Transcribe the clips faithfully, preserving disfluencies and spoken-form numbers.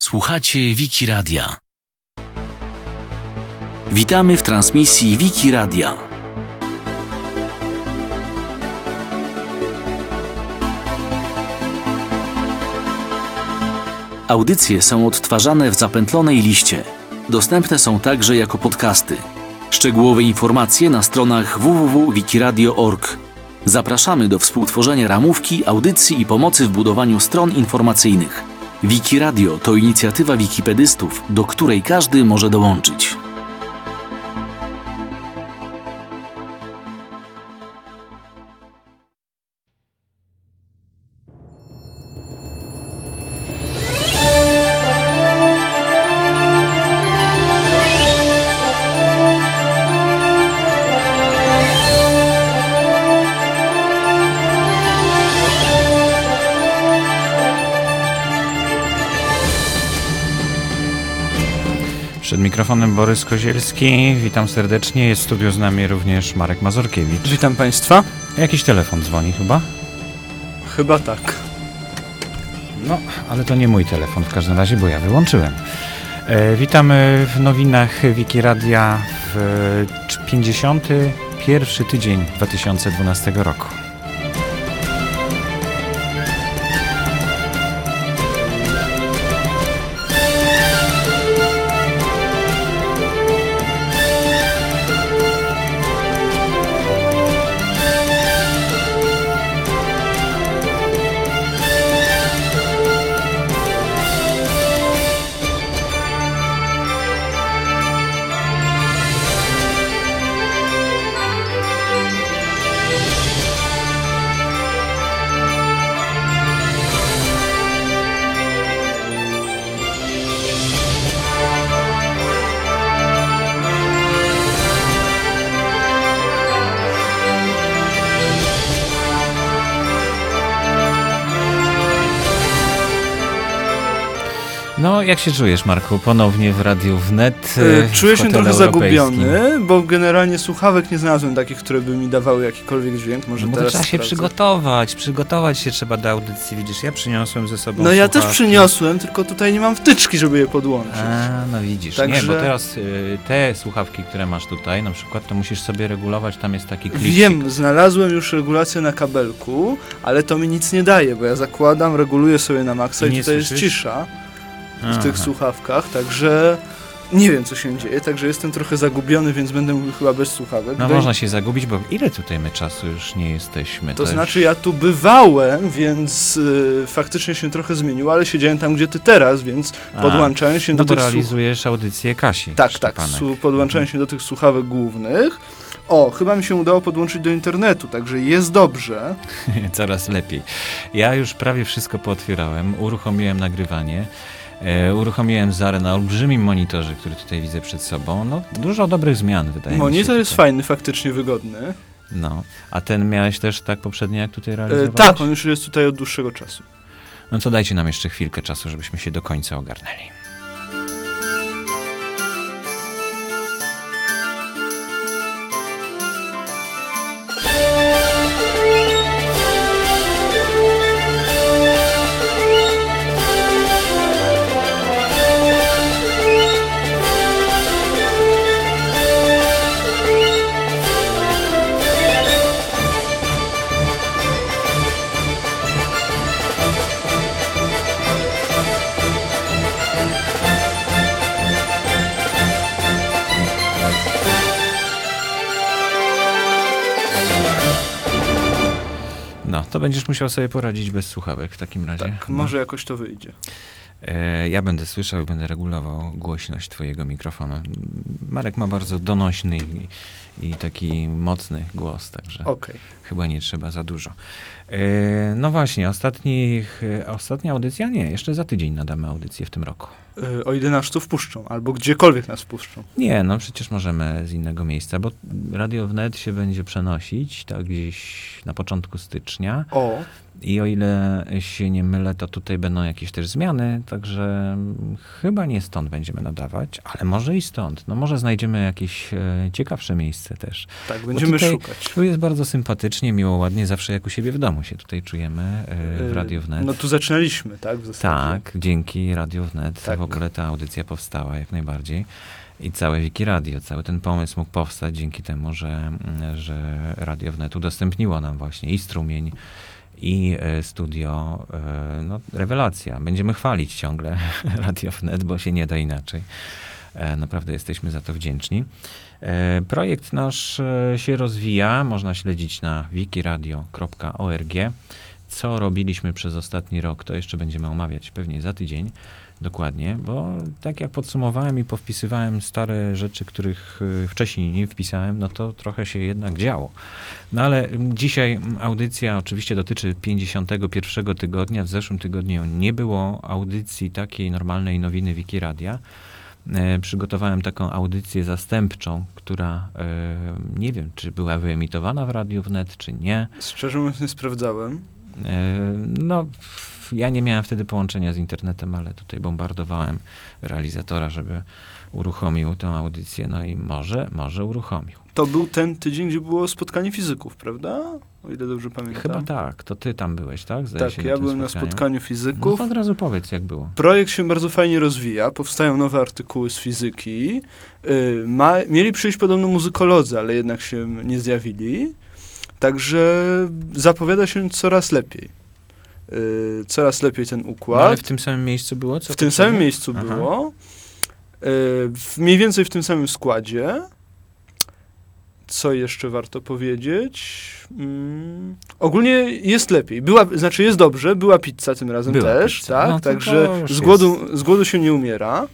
Słuchacie Wiki Radia. Witamy w transmisji Wiki Radia. Audycje są odtwarzane w zapętlonej liście. Dostępne są także jako podcasty. Szczegółowe informacje na stronach w w w kropka wikiradio kropka org. Zapraszamy do współtworzenia ramówki, audycji i pomocy w budowaniu stron informacyjnych. Wiki Radio to inicjatywa wikipedystów, do której każdy może dołączyć. Przed mikrofonem Borys Kozielski, witam serdecznie, jest w studiu z nami również Marek Mazurkiewicz. Witam Państwa. Jakiś telefon dzwoni chyba? Chyba tak. No, ale to nie mój telefon w każdym razie, bo ja wyłączyłem. E, witamy w nowinach Wiki Radia w pięćdziesiąty pierwszy tydzień dwa tysiące dwunastego roku. No, jak się czujesz, Marku, ponownie w Radiu Wnet? Yy, czuję się trochę zagubiony, bo generalnie słuchawek nie znalazłem takich, które by mi dawały jakikolwiek dźwięk. Może no bo teraz trzeba się sprawdzę. przygotować, przygotować się trzeba do audycji, widzisz, ja przyniosłem ze sobą No ja słuchawki. też przyniosłem, tylko tutaj nie mam wtyczki, żeby je podłączyć. A, no widzisz, Także... nie, bo teraz y, te słuchawki, które masz tutaj, na przykład, to musisz sobie regulować, tam jest taki klikcik. Wiem, znalazłem już regulację na kabelku, ale to mi nic nie daje, bo ja zakładam, reguluję sobie na maksa i, I tutaj słyszysz? jest cisza w Aha. tych słuchawkach, także nie wiem, co się dzieje, także jestem trochę zagubiony, więc będę mówił chyba bez słuchawek. No Bo można się zagubić, bo ile tutaj my czasu już nie jesteśmy? To też? znaczy ja tu bywałem, więc y, faktycznie się trochę zmieniło, ale siedziałem tam, gdzie ty teraz, więc A, podłączałem się no do bo tych słuch- realizujesz audycję Kasi Tak, tak, Szczepanek. su- podłączałem się do tych słuchawek głównych. O, chyba mi się udało podłączyć do internetu, także jest dobrze. Coraz lepiej. Ja już prawie wszystko pootwierałem, uruchomiłem nagrywanie, e, uruchomiłem Zarę na olbrzymim monitorze, który tutaj widzę przed sobą. No, dużo dobrych zmian, wydaje mi się. Monitor jest tutaj. fajny, faktycznie wygodny. No, a ten miałeś też tak poprzednio, jak tutaj E, realizowałeś? tak, on już jest tutaj od dłuższego czasu. No to dajcie nam jeszcze chwilkę czasu, żebyśmy się do końca ogarnęli. No, to będziesz musiał sobie poradzić bez słuchawek w takim razie. Tak, No. może jakoś to wyjdzie. E, ja będę słyszał i będę regulował głośność twojego mikrofonu. Marek ma bardzo donośny i, i taki mocny głos, także Okej. chyba nie trzeba za dużo. E, no właśnie, ostatnich, e, ostatnia audycja? Nie, jeszcze za tydzień nadamy audycję w tym roku. Y, o ile nas tu wpuszczą, albo gdziekolwiek nas wpuszczą. Nie, no przecież możemy z innego miejsca, bo Radio Wnet się będzie przenosić tak gdzieś na początku stycznia. O, I o ile się nie mylę, to tutaj będą jakieś też zmiany, także chyba nie stąd będziemy nadawać, ale może i stąd. No może znajdziemy jakieś e, ciekawsze miejsce też. Tak, Bo będziemy tutaj, szukać. Tu jest bardzo sympatycznie, miło, ładnie, zawsze jak u siebie w domu się tutaj czujemy e, w Radiu Wnet. No tu zaczynaliśmy, tak? W zasadzie. Tak, dzięki Radiu Wnet Tak. w ogóle ta audycja powstała jak najbardziej. I całe Wiki Radio, cały ten pomysł mógł powstać dzięki temu, że, że Radio Wnet udostępniło nam właśnie i strumień, i e, studio, e, no rewelacja. Będziemy chwalić ciągle Radio Wnet, bo się nie da inaczej. E, naprawdę jesteśmy za to wdzięczni. E, projekt nasz e, się rozwija, można śledzić na wikiradio kropka org. Co robiliśmy przez ostatni rok, to jeszcze będziemy omawiać pewnie za tydzień. Dokładnie, bo tak jak podsumowałem i powpisywałem stare rzeczy, których y, wcześniej nie wpisałem, no to trochę się jednak działo. No ale dzisiaj audycja oczywiście dotyczy pięćdziesiątego pierwszego tygodnia. W zeszłym tygodniu nie było audycji takiej normalnej nowiny Wikiradia. E, przygotowałem taką audycję zastępczą, która e, nie wiem, czy była wyemitowana w Radiu Wnet, czy nie. Szczerze mówiąc nie sprawdzałem. E, no... Ja nie miałem wtedy połączenia z internetem, ale tutaj bombardowałem realizatora, żeby uruchomił tę audycję, no i może, może uruchomił. To był ten tydzień, gdzie było spotkanie fizyków, prawda? O ile dobrze pamiętam. Chyba tak, to ty tam byłeś, tak? Zdaje Tak, się, ja tym byłem na spotkaniu fizyków. No to od razu powiedz, jak było. Projekt się bardzo fajnie rozwija, powstają nowe artykuły z fizyki. Yy, ma, mieli przyjść podobno muzykolodzy, ale jednak się nie zjawili. Także zapowiada się coraz lepiej. Yy, coraz lepiej ten układ. No, ale w tym samym miejscu było? Co w tym samym miejscu Aha. było. Yy, w mniej więcej w tym samym składzie. Co jeszcze warto powiedzieć? Mm, ogólnie jest lepiej. Była, znaczy jest dobrze, była pizza tym razem Była też, pizza. tak? No to Także to już z głodu, z głodu się nie umiera.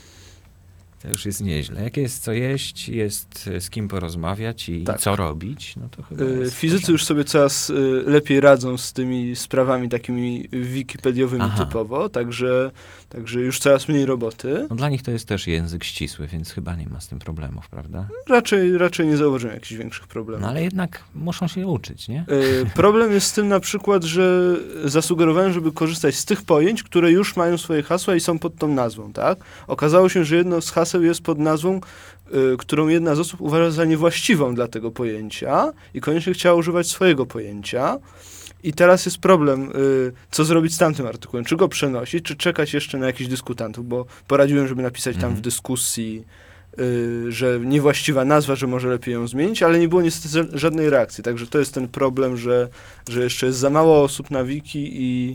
To już jest nieźle. Jak jest co jeść, jest z kim porozmawiać i Tak. co robić, no to chyba Yy, jest Fizycy już sobie coraz y, lepiej radzą z tymi sprawami takimi wikipediowymi Aha. typowo, także, także już coraz mniej roboty. No dla nich to jest też język ścisły, więc chyba nie ma z tym problemów, prawda? Raczej, raczej nie zauważyłem jakichś większych problemów. No ale jednak muszą się uczyć, nie? Y, problem jest z tym na przykład, że zasugerowałem, żeby korzystać z tych pojęć, które już mają swoje hasła i są pod tą nazwą, tak? Okazało się, że jedno z haseł jest pod nazwą, y, którą jedna z osób uważa za niewłaściwą dla tego pojęcia i koniecznie chciała używać swojego pojęcia. I teraz jest problem, y, co zrobić z tamtym artykułem. Czy go przenosić, czy czekać jeszcze na jakichś dyskutantów, bo poradziłem, żeby napisać tam Mhm. w dyskusji, y, że niewłaściwa nazwa, że może lepiej ją zmienić, ale nie było niestety ża- żadnej reakcji. Także to jest ten problem, że, że jeszcze jest za mało osób na wiki i,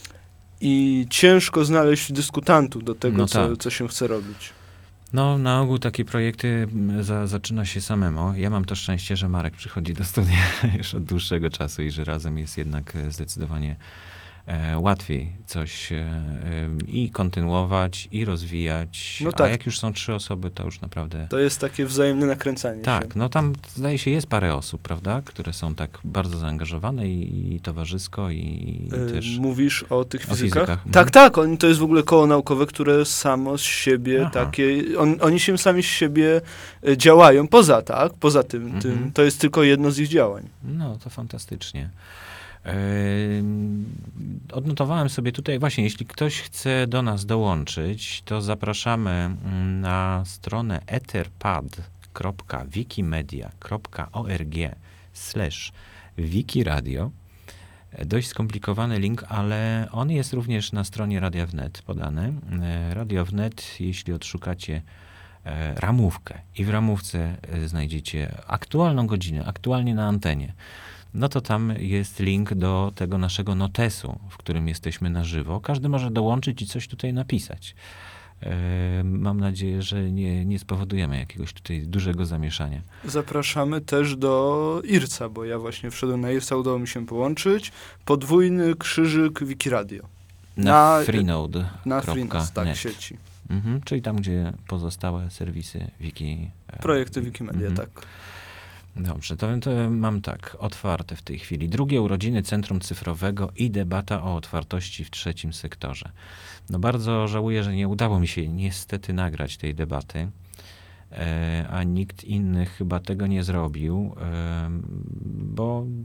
i ciężko znaleźć dyskutantów do tego, No co, tak. co się chce robić. No, na ogół takie projekty m, za, zaczyna się samemu. Ja mam to szczęście, że Marek przychodzi do studia już od dłuższego czasu i że razem jest jednak e, zdecydowanie e, łatwiej coś e, e, i kontynuować, i rozwijać. No A tak. jak już są trzy osoby, to już naprawdę... To jest takie wzajemne nakręcanie się. Tak, no tam zdaje się jest parę osób, prawda, które są tak bardzo zaangażowane i, i towarzysko, i, i Y, też... Mówisz o tych o fizykach? fizykach, Tak, mhm. tak. Oni, to jest w ogóle koło naukowe, które samo z siebie Aha. takie... On, oni się sami z siebie y, działają poza, tak? Poza tym, Mhm. tym. To jest tylko jedno z ich działań. No, to fantastycznie. Ym, Odnotowałem sobie tutaj, właśnie, jeśli ktoś chce do nas dołączyć, to zapraszamy mm, na stronę etherpad kropka wikimedia kropka org slash wikiradio. Dość skomplikowany link, ale on jest również na stronie Radia Wnet podany. E, Radio Wnet, jeśli odszukacie e, ramówkę i w ramówce e, znajdziecie aktualną godzinę, aktualnie na antenie, no to tam jest link do tego naszego notesu, w którym jesteśmy na żywo. Każdy może dołączyć i coś tutaj napisać. E, mam nadzieję, że nie, nie spowodujemy jakiegoś tutaj dużego zamieszania. Zapraszamy też do IRCA, bo ja właśnie wszedłem na IRCA, udało mi się połączyć. Podwójny krzyżyk Wikiradio. Na, Na- freenode Na kropka Freenode, tak, net. sieci. Mhm, czyli tam, gdzie pozostałe serwisy Wiki... e, Projekty Wikimedia, mhm. tak. Dobrze, to, to mam tak, otwarte w tej chwili. Drugie urodziny Centrum Cyfrowego i debata o otwartości w trzecim sektorze. No bardzo żałuję, że nie udało mi się niestety nagrać tej debaty, e, a nikt inny chyba tego nie zrobił, e, bo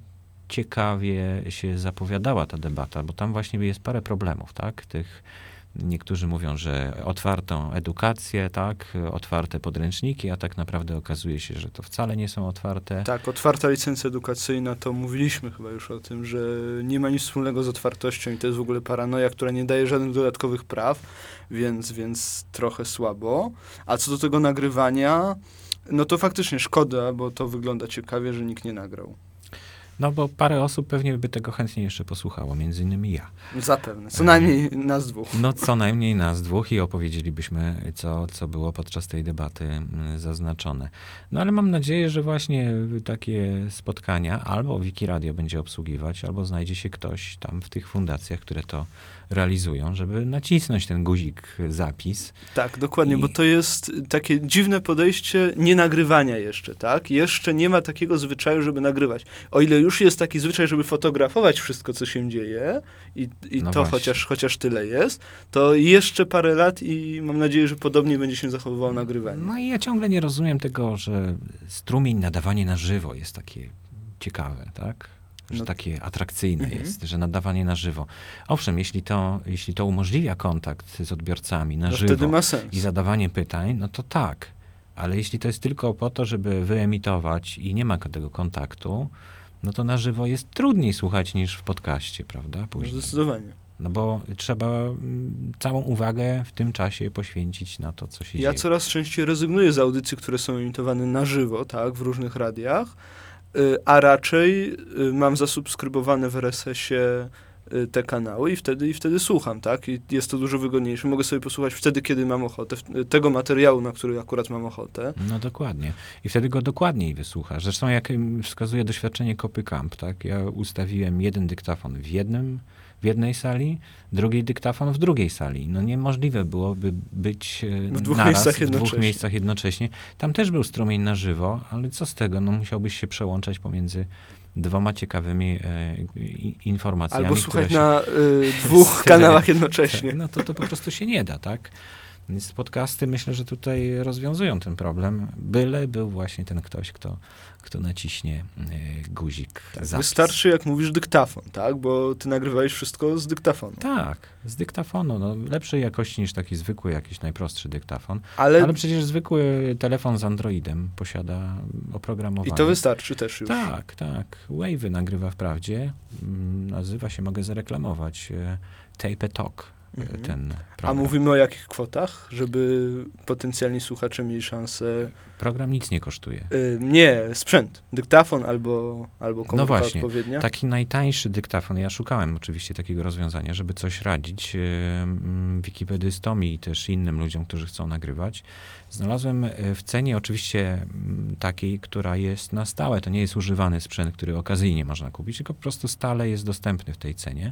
ciekawie się zapowiadała ta debata, bo tam właśnie jest parę problemów, tak? Tych Niektórzy mówią, że otwartą edukację, tak, otwarte podręczniki, a tak naprawdę okazuje się, że to wcale nie są otwarte. Tak, otwarta licencja edukacyjna, to mówiliśmy chyba już o tym, że nie ma nic wspólnego z otwartością i to jest w ogóle paranoja, która nie daje żadnych dodatkowych praw, więc, więc trochę słabo. A co do tego nagrywania, no to faktycznie szkoda, bo to wygląda ciekawie, że nikt nie nagrał. No bo parę osób pewnie by tego chętnie jeszcze posłuchało, między innymi ja. Zapewne, co najmniej nas dwóch. No co najmniej nas dwóch i opowiedzielibyśmy, co, co było podczas tej debaty mm, zaznaczone. No ale mam nadzieję, że właśnie takie spotkania albo Wiki Radio będzie obsługiwać, albo znajdzie się ktoś tam w tych fundacjach, które to realizują, żeby nacisnąć ten guzik zapis. Tak, dokładnie, I... bo to jest takie dziwne podejście nie nagrywania jeszcze, tak? Jeszcze nie ma takiego zwyczaju, żeby nagrywać. O ile już jest taki zwyczaj, żeby fotografować wszystko, co się dzieje i, i No to właśnie. chociaż, chociaż tyle jest, to jeszcze parę lat i mam nadzieję, że podobnie będzie się zachowywało nagrywanie. No i ja ciągle nie rozumiem tego, że strumień, nadawanie na żywo jest takie ciekawe, tak? Że No. takie atrakcyjne Mhm. jest, że nadawanie na żywo. Owszem, jeśli to, jeśli to umożliwia kontakt z odbiorcami na No żywo wtedy ma sens. i zadawanie pytań, no to tak. Ale jeśli to jest tylko po to, żeby wyemitować i nie ma tego kontaktu, no to na żywo jest trudniej słuchać niż w podcaście, prawda? No Później. zdecydowanie. No bo trzeba mm, całą uwagę w tym czasie poświęcić na to, co się Ja dzieje. coraz częściej rezygnuję z audycji, które są emitowane na żywo, tak, w różnych radiach, y, a raczej y, mam zasubskrybowane w er es esie y, te kanały i wtedy, i wtedy słucham, tak, i jest to dużo wygodniejsze. Mogę sobie posłuchać wtedy, kiedy mam ochotę, w- tego materiału, na który akurat mam ochotę. No dokładnie. I wtedy go dokładniej wysłuchasz. Zresztą jak ym, wskazuje doświadczenie Copycamp, tak? Ja ustawiłem jeden dyktafon w jednym, w jednej sali, drugi dyktafon w drugiej sali. No niemożliwe byłoby być e, W dwóch naraz miejscach w dwóch jednocześnie. miejscach jednocześnie. Tam też był strumień na żywo, ale co z tego? No musiałbyś się przełączać pomiędzy dwoma ciekawymi e, i- informacjami. Albo które słuchać się- na y, dwóch kanałach jednocześnie. no to, to po prostu się nie da, tak? Więc podcasty myślę, że tutaj rozwiązują ten problem, byle był właśnie ten ktoś, kto, kto naciśnie y, guzik zapis. Wystarczy, jak mówisz, dyktafon, tak, bo ty nagrywałeś wszystko z dyktafonu. Tak, z dyktafonu, no, lepszej jakości niż taki zwykły, jakiś najprostszy dyktafon. Ale, Ale przecież zwykły telefon z Androidem posiada i oprogramowanie. to wystarczy też już. Tak, tak. Wave'y nagrywa wprawdzie. Mm, Nazywa się, mogę zareklamować, e, Tape Talk, e, Mhm. ten A program. mówimy o jakich kwotach, żeby potencjalni słuchacze mieli szansę... Program nic nie kosztuje. Y, nie, sprzęt. Dyktafon albo, albo komórka No właśnie, odpowiednia. Taki najtańszy dyktafon, ja szukałem oczywiście takiego rozwiązania, żeby coś radzić e, mm, wikipedystom i też innym ludziom, którzy chcą nagrywać. Znalazłem e, w cenie oczywiście mm, takiej, która jest na stałe. To nie jest używany sprzęt, który okazyjnie można kupić, tylko po prostu stale jest dostępny w tej cenie.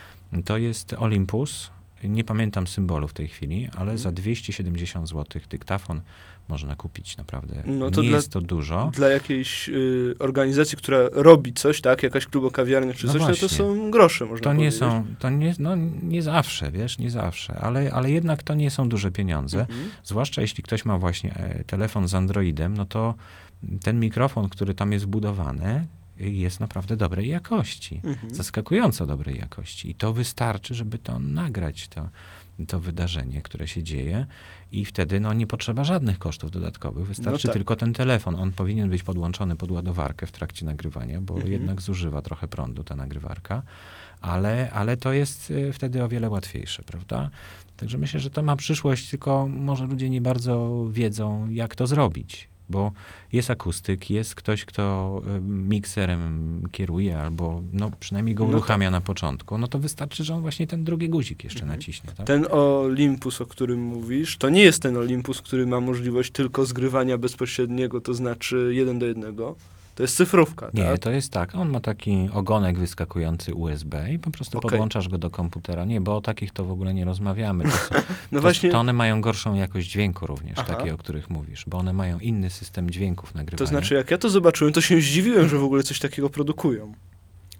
To jest Olympus. Nie pamiętam symbolu w tej chwili, ale Mhm. za dwieście siedemdziesiąt złotych dyktafon można kupić naprawdę. No to nie dla- jest to dużo. Dla jakiejś y, organizacji, która robi coś, tak? Jakaś klubokawiarnia czy No coś, no to właśnie. są grosze, można To nie powiedzieć. są, to nie, no nie zawsze, wiesz, nie zawsze, ale, ale jednak to nie są duże pieniądze. Mhm. Zwłaszcza jeśli ktoś ma właśnie e, telefon z Androidem, no to ten mikrofon, który tam jest wbudowany, jest naprawdę dobrej jakości. Mhm. Zaskakująco dobrej jakości. I to wystarczy, żeby to nagrać, to, to wydarzenie, które się dzieje. I wtedy no, nie potrzeba żadnych kosztów dodatkowych. Wystarczy No tak. tylko ten telefon. On powinien być podłączony pod ładowarkę w trakcie nagrywania, bo Mhm. jednak zużywa trochę prądu ta nagrywarka. Ale, ale to jest y, wtedy o wiele łatwiejsze, prawda? Także myślę, że to ma przyszłość, tylko może ludzie nie bardzo wiedzą, jak to zrobić. Bo jest akustyk, jest ktoś, kto y, mikserem kieruje, albo no, przynajmniej go No uruchamia na początku. No to wystarczy, że on właśnie ten drugi guzik jeszcze Mhm. naciśnie. Tak? Ten Olympus, o którym mówisz, to nie jest ten Olympus, który ma możliwość tylko zgrywania bezpośredniego, to znaczy jeden do jednego. To jest cyfrówka, Nie, tak? to jest tak. On ma taki ogonek wyskakujący U S B i po prostu Okej. podłączasz go do komputera. Nie, bo o takich to w ogóle nie rozmawiamy. To, są, No to, właśnie, to one mają gorszą jakość dźwięku również, Aha. takie, o których mówisz, bo one mają inny system dźwięków nagrywania. to znaczy jak ja to zobaczyłem, to się zdziwiłem, że w ogóle coś takiego produkują.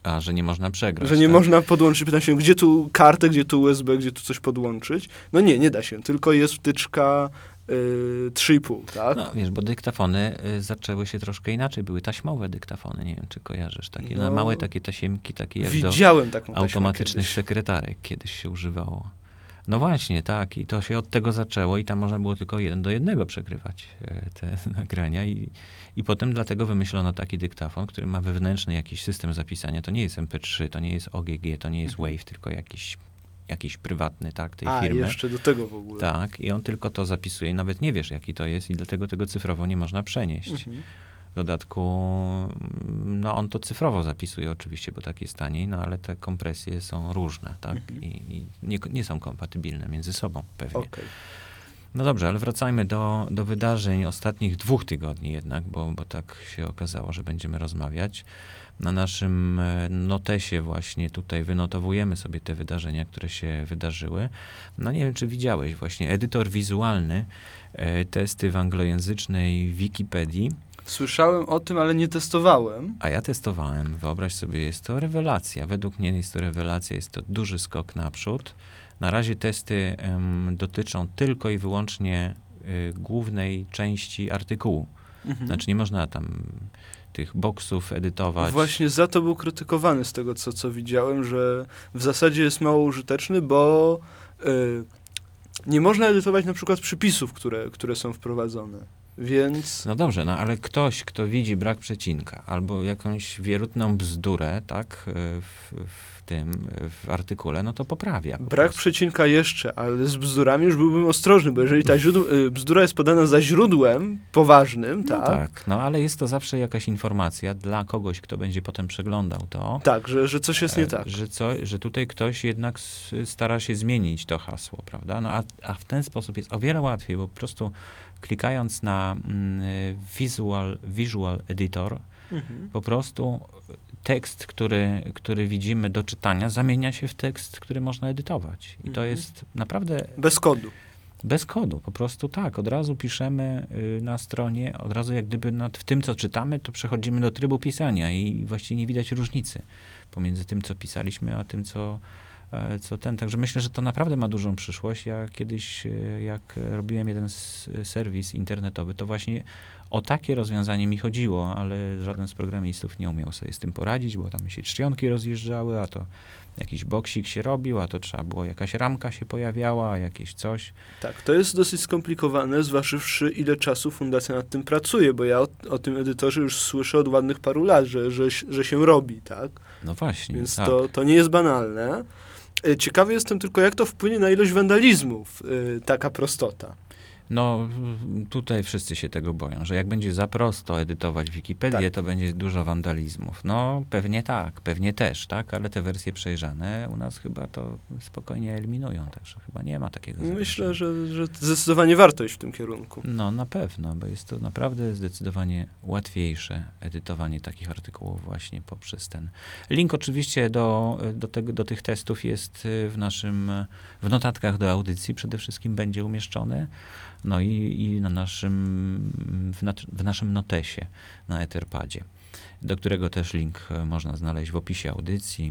A, że nie można przegrać. Że nie tak? można podłączyć, pytam się, gdzie tu kartę, gdzie tu U S B, gdzie tu coś podłączyć. No nie, nie da się, tylko jest wtyczka y, trzy i pół, tak? No wiesz, bo dyktafony y, zaczęły się troszkę inaczej. Były taśmowe dyktafony, nie wiem, czy kojarzysz. Takie No, no, małe takie tasiemki, takie jak do Widziałem taką taśmę automatycznych kiedyś. sekretarek kiedyś się używało. No właśnie, tak. I to się od tego zaczęło i tam można było tylko jeden do jednego przegrywać e, te nagrania. I, I potem dlatego wymyślono taki dyktafon, który ma wewnętrzny jakiś system zapisania. To nie jest M P trzy, to nie jest O G G, to nie jest Wave, tylko jakiś, jakiś prywatny, tak, tej A, firmy. jeszcze do tego w ogóle. Tak, i on tylko to zapisuje i nawet nie wiesz, jaki to jest i dlatego tego cyfrowo nie można przenieść. Mhm. W dodatku, no on to cyfrowo zapisuje oczywiście, bo tak jest taniej, no ale te kompresje są różne, tak? Mhm. I, i nie, nie są kompatybilne między sobą pewnie. Okej. No dobrze, ale wracajmy do, do wydarzeń ostatnich dwóch tygodni jednak, bo, bo tak się okazało, że będziemy rozmawiać. Na naszym e, notesie właśnie tutaj wynotowujemy sobie te wydarzenia, które się wydarzyły. No nie wiem, czy widziałeś właśnie edytor wizualny, e, testy w anglojęzycznej Wikipedii. Słyszałem o tym, ale nie testowałem. A ja testowałem. Wyobraź sobie, jest to rewelacja. Według mnie jest to rewelacja, jest to duży skok naprzód. Na razie testy um, dotyczą tylko i wyłącznie y, głównej części artykułu. Mhm. Znaczy nie można tam tych boksów edytować. Właśnie za to był krytykowany z tego, co, co widziałem, że w zasadzie jest mało użyteczny, bo y, nie można edytować na przykład przypisów, które, które są wprowadzone. Więc No dobrze, no ale ktoś, kto widzi brak przecinka albo jakąś wierutną bzdurę, tak, y, w, w tym, y, w artykule, no to poprawia. po brak prostu. przecinka jeszcze, ale z bzdurami już byłbym ostrożny, bo jeżeli ta źródł, y, bzdura jest podana za źródłem poważnym, No tak, tak, no ale jest to zawsze jakaś informacja dla kogoś, kto będzie potem przeglądał to. tak, że, że coś jest nie E, tak. Że, co, że tutaj ktoś jednak s- stara się zmienić to hasło, prawda? No a, a w ten sposób jest o wiele łatwiej, bo po prostu klikając na mm, visual, visual Editor, Mhm. po prostu tekst, który, który widzimy do czytania, zamienia się w tekst, który można edytować. I to Mhm. jest naprawdę Bez kodu. bez kodu, po prostu tak. Od razu piszemy y, na stronie, od razu jak gdyby nad, w tym, co czytamy, to przechodzimy do trybu pisania i właściwie nie widać różnicy pomiędzy tym, co pisaliśmy, a tym, co, e, co ten. Także myślę, że to naprawdę ma dużą przyszłość. Ja kiedyś, e, jak robiłem jeden s- serwis internetowy, to właśnie o takie rozwiązanie mi chodziło, ale żaden z programistów nie umiał sobie z tym poradzić, bo tam się czcionki rozjeżdżały, a to jakiś boksik się robił, a to trzeba było, jakaś ramka się pojawiała, a jakieś coś. Tak, to jest dosyć skomplikowane, zważywszy ile czasu fundacja nad tym pracuje, bo ja o, o tym edytorze już słyszę od ładnych paru lat, że, że, że się robi, tak? No właśnie, Więc tak. to, to nie jest banalne. E, Ciekawy jestem tylko, jak to wpłynie na ilość wandalizmów, e, taka prostota. No, tutaj wszyscy się tego boją, że jak będzie za prosto edytować Wikipedię, Tak. to będzie dużo wandalizmów. No, pewnie tak, pewnie też, tak, ale te wersje przejrzane u nas chyba to spokojnie eliminują, także chyba nie ma takiego Myślę, zagrożenia. że, że zdecydowanie warto iść w tym kierunku. No, na pewno, bo jest to naprawdę zdecydowanie łatwiejsze edytowanie takich artykułów właśnie poprzez ten. Link oczywiście do, do, tego, do tych testów jest w naszym, w notatkach do audycji przede wszystkim będzie umieszczony. No i, i na naszym, w, na, w naszym notesie na Etherpadzie, do którego też link e, można znaleźć w opisie audycji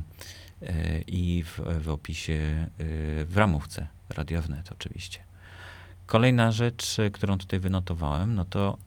e, i w, w opisie, e, w ramówce Radio Wnet oczywiście. Kolejna rzecz, e, którą tutaj wynotowałem, no to